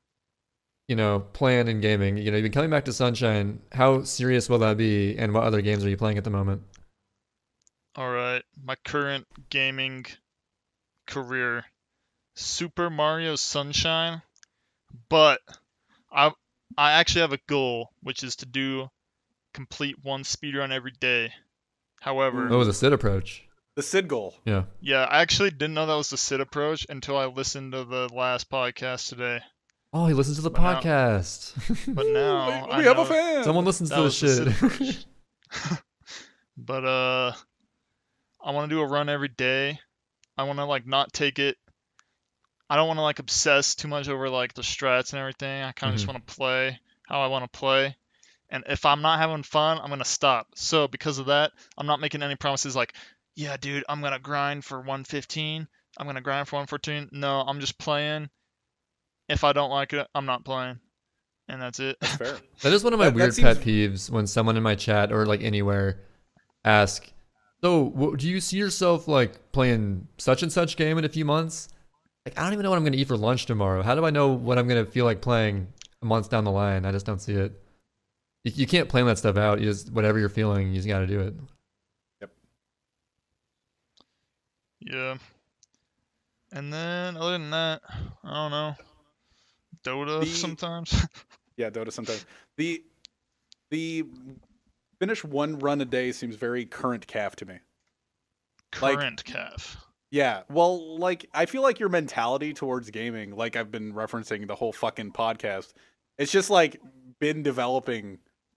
plan in gaming? You've been coming back to Sunshine. How serious will that be? And what other games are you playing at the moment? All right, my current gaming career, Super Mario Sunshine, but I actually have a goal, which is to complete one speedrun every day. However, That was a Sid approach. The Sid goal. Yeah. yeah, I actually didn't know that was the Sid approach until I listened to the last podcast today. Oh, he listens to the But now- podcast. But now we have know a fan. Someone listens that to the was the Sid shit. approach. But I want to do a run every day. I want to like not take it. I don't want to like obsess too much over like the strats and everything. I kind of just want to play how I want to play. And if I'm not having fun, I'm going to stop. So because of that, I'm not making any promises like, yeah, dude, I'm going to grind for 115. I'm going to grind for 114. No, I'm just playing. If I don't like it, I'm not playing. And that's it. That's fair. That is one of my That weird seems- pet peeves when someone in my chat or like anywhere ask, so do you see yourself like playing such and such game in a few months? Like, I don't even know what I'm going to eat for lunch tomorrow. How do I know what I'm going to feel like playing a month down the line? I just don't see it. You can't plan that stuff out. You just, whatever you're feeling, you just got to do it. Yeah. And then other than that, I don't know. Dota sometimes. Yeah, Dota sometimes. The finish one run a day seems very current Calf to me. Current calf. Yeah, well, like, I feel like your mentality towards gaming, like I've been referencing the whole fucking podcast, it's just, like, been developing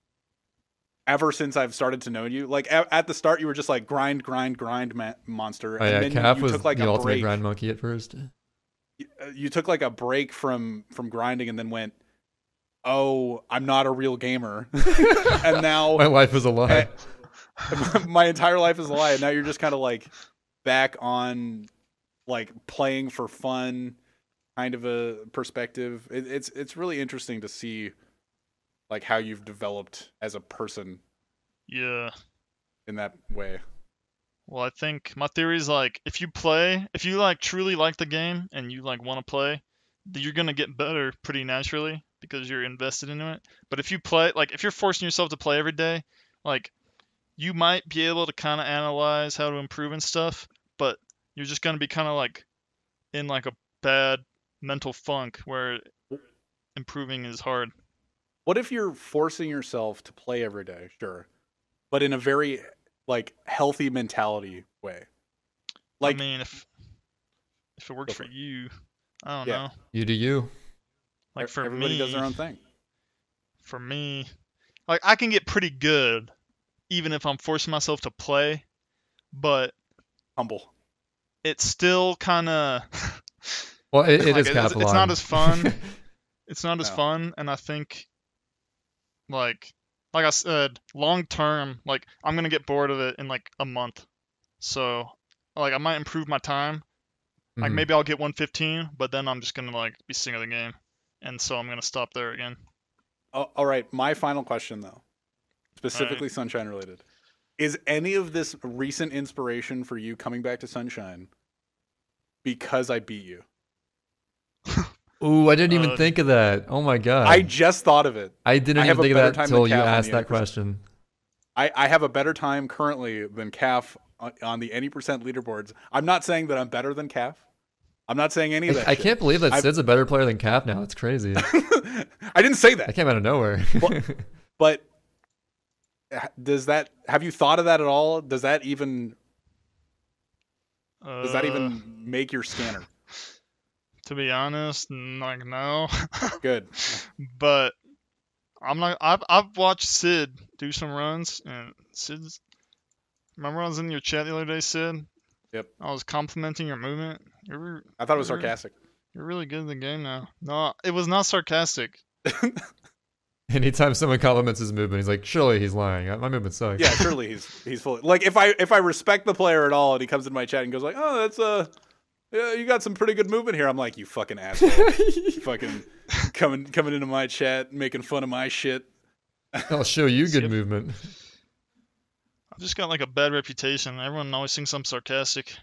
ever since I've started to know you. Like, at the start, you were just like, grind, monster. Oh, yeah, and then Calf you was took, like, the a ultimate break. grind monkey at first. You took, like, a break from grinding and then went, oh, I'm not a real gamer. And now... My life is a lie. my entire life is a lie, and now you're just kind of, like, back on like playing for fun kind of a perspective. It's really interesting to see like how you've developed as a person Yeah. in that way. Well, I think my theory is like if you like truly like the game and you like want to play, you're gonna get better pretty naturally because you're invested into it. But if you play like if you're forcing yourself to play every day, like you might be able to kind of analyze how to improve and stuff, but you're just gonna be kind of like in like a bad mental funk where improving is hard. What if you're forcing yourself to play every day? Sure, but in a very like healthy mentality way. Like, I mean, if it works for you, I don't Yeah. know. You do you. Like for everybody me, does their own thing. for me, like I can get pretty good even if I'm forcing myself to play, but Humble. it's still kind of Well, it like, is it's Capilon. not as fun. It's not as No. fun, and I think like I said, long term, like I'm gonna get bored of it in like a month. So like I might improve my time. Like Mhm. maybe I'll get 115, but then I'm just gonna like be sick of the game, and so I'm gonna stop there again. Oh, all right, my final question though, specifically Sunshine related. Is any of this recent inspiration for you coming back to Sunshine because I beat you? Ooh, I didn't even think of that. Oh my god. I just thought of it. I didn't even think of that until you asked that question. I have a better time currently than Calf on the any percent leaderboards. I'm not saying that I'm better than Calf. I'm not saying any of that. I can't believe that Sid's a better player than Calf now. That's crazy. I didn't say that. That came out of nowhere. But does that? Have you thought of that at all? Does that even make your scanner? To be honest, like no. Good. But I'm not. I've watched Sid do some runs, and Sid's. Remember I was in your chat the other day, Sid? Yep. I was complimenting your movement. I thought it was sarcastic. You're really good in the game now. No, it was not sarcastic. Anytime someone compliments his movement, he's like, surely he's lying. My movement sucks. Yeah, surely he's fully like if I respect the player at all and he comes in my chat and goes like, oh, that's yeah, you got some pretty good movement here. I'm like, you fucking asshole. Fucking coming into my chat, making fun of my shit. I'll show you good movement. I've just got like a bad reputation. Everyone always thinks I'm sarcastic.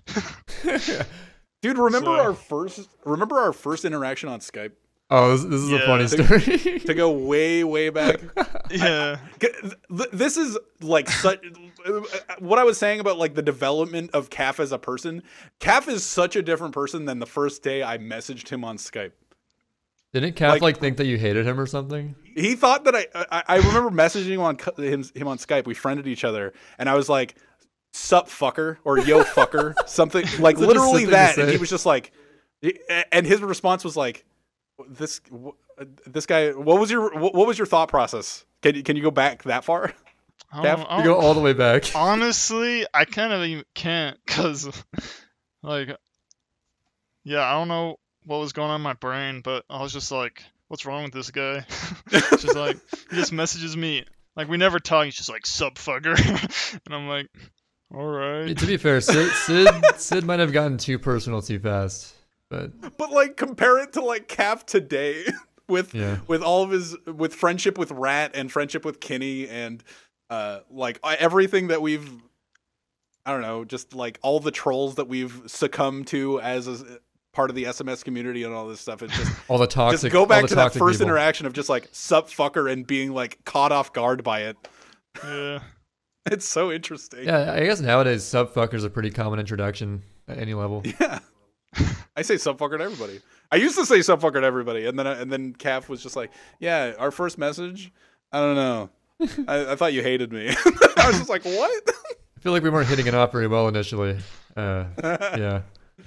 Dude, remember our first interaction on Skype? Oh, this is a funny story. To go way back. Yeah. This is like such what I was saying about like the development of Calf as a person. Calf is such a different person than the first day I messaged him on Skype. Didn't Calf like think that you hated him or something? He thought that I remember messaging him on Skype. We friended each other, and I was like, "Sup, fucker," or "Yo, fucker," something like literally that. And he was just like, and his response was like, "This guy. What was your thought process? Can you go back that far?" You go all the way back. Honestly, I kind of even can't, cause like, yeah, I don't know what was going on in my brain, but I was just like, what's wrong with this guy? Just like, he just messages me. Like, we never talk. He's just like, sup, fucker. And I'm like, all right. Yeah, to be fair, Sid might have gotten too personal too fast. But like, compare it to like Calf today with all of with friendship with Rat and friendship with Kinney and like everything that we've, I don't know, just like all the trolls that we've succumbed to as a part of the SMS community and all this stuff. It's just all the toxic. Just go back to that first people. interaction of just like sup fucker and being like caught off guard by it. Yeah, it's so interesting. Yeah, I guess nowadays sub fucker is a pretty common introduction at any level. Yeah, I say sup fucker to everybody. I used to say sup fucker to everybody, and then Calf was just like, yeah, our first message. I don't know. I thought you hated me. I was just like, what? I feel like we weren't hitting it off very well initially. Yeah.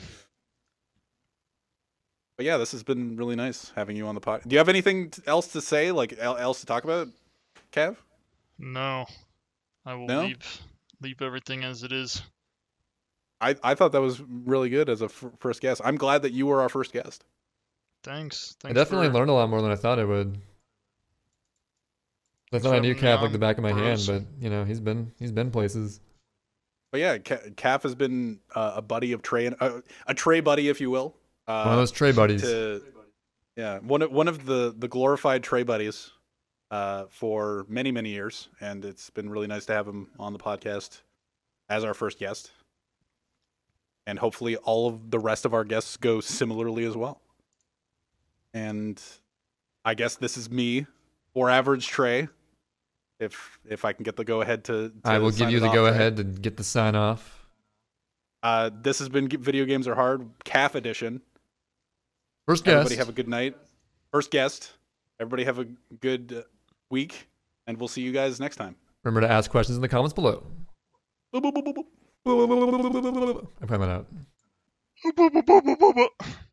But yeah, this has been really nice having you on the pod. Do you have anything else to say, like else to talk about, Kev? No, I will leave everything as it is. I thought that was really good as a first guest. I'm glad that you were our first guest. Thanks. I definitely learned a lot more than I thought I would. I thought I knew Calf like the back of my hand, but you know he's been places. But yeah, Calf has been a buddy of Trey, a Trey buddy, if you will. One of those Trey buddies. One of the glorified Trey buddies for many years, and it's been really nice to have him on the podcast as our first guest. And hopefully all of the rest of our guests go similarly as well. And I guess this is me, or average Trey. If I can get the go ahead to I will give you the go ahead to get the sign off. This has been Video Games Are Hard, Calf edition. First guest. Everybody have a good night. First guest. Everybody have a good week, and we'll see you guys next time. Remember to ask questions in the comments below. I found that out.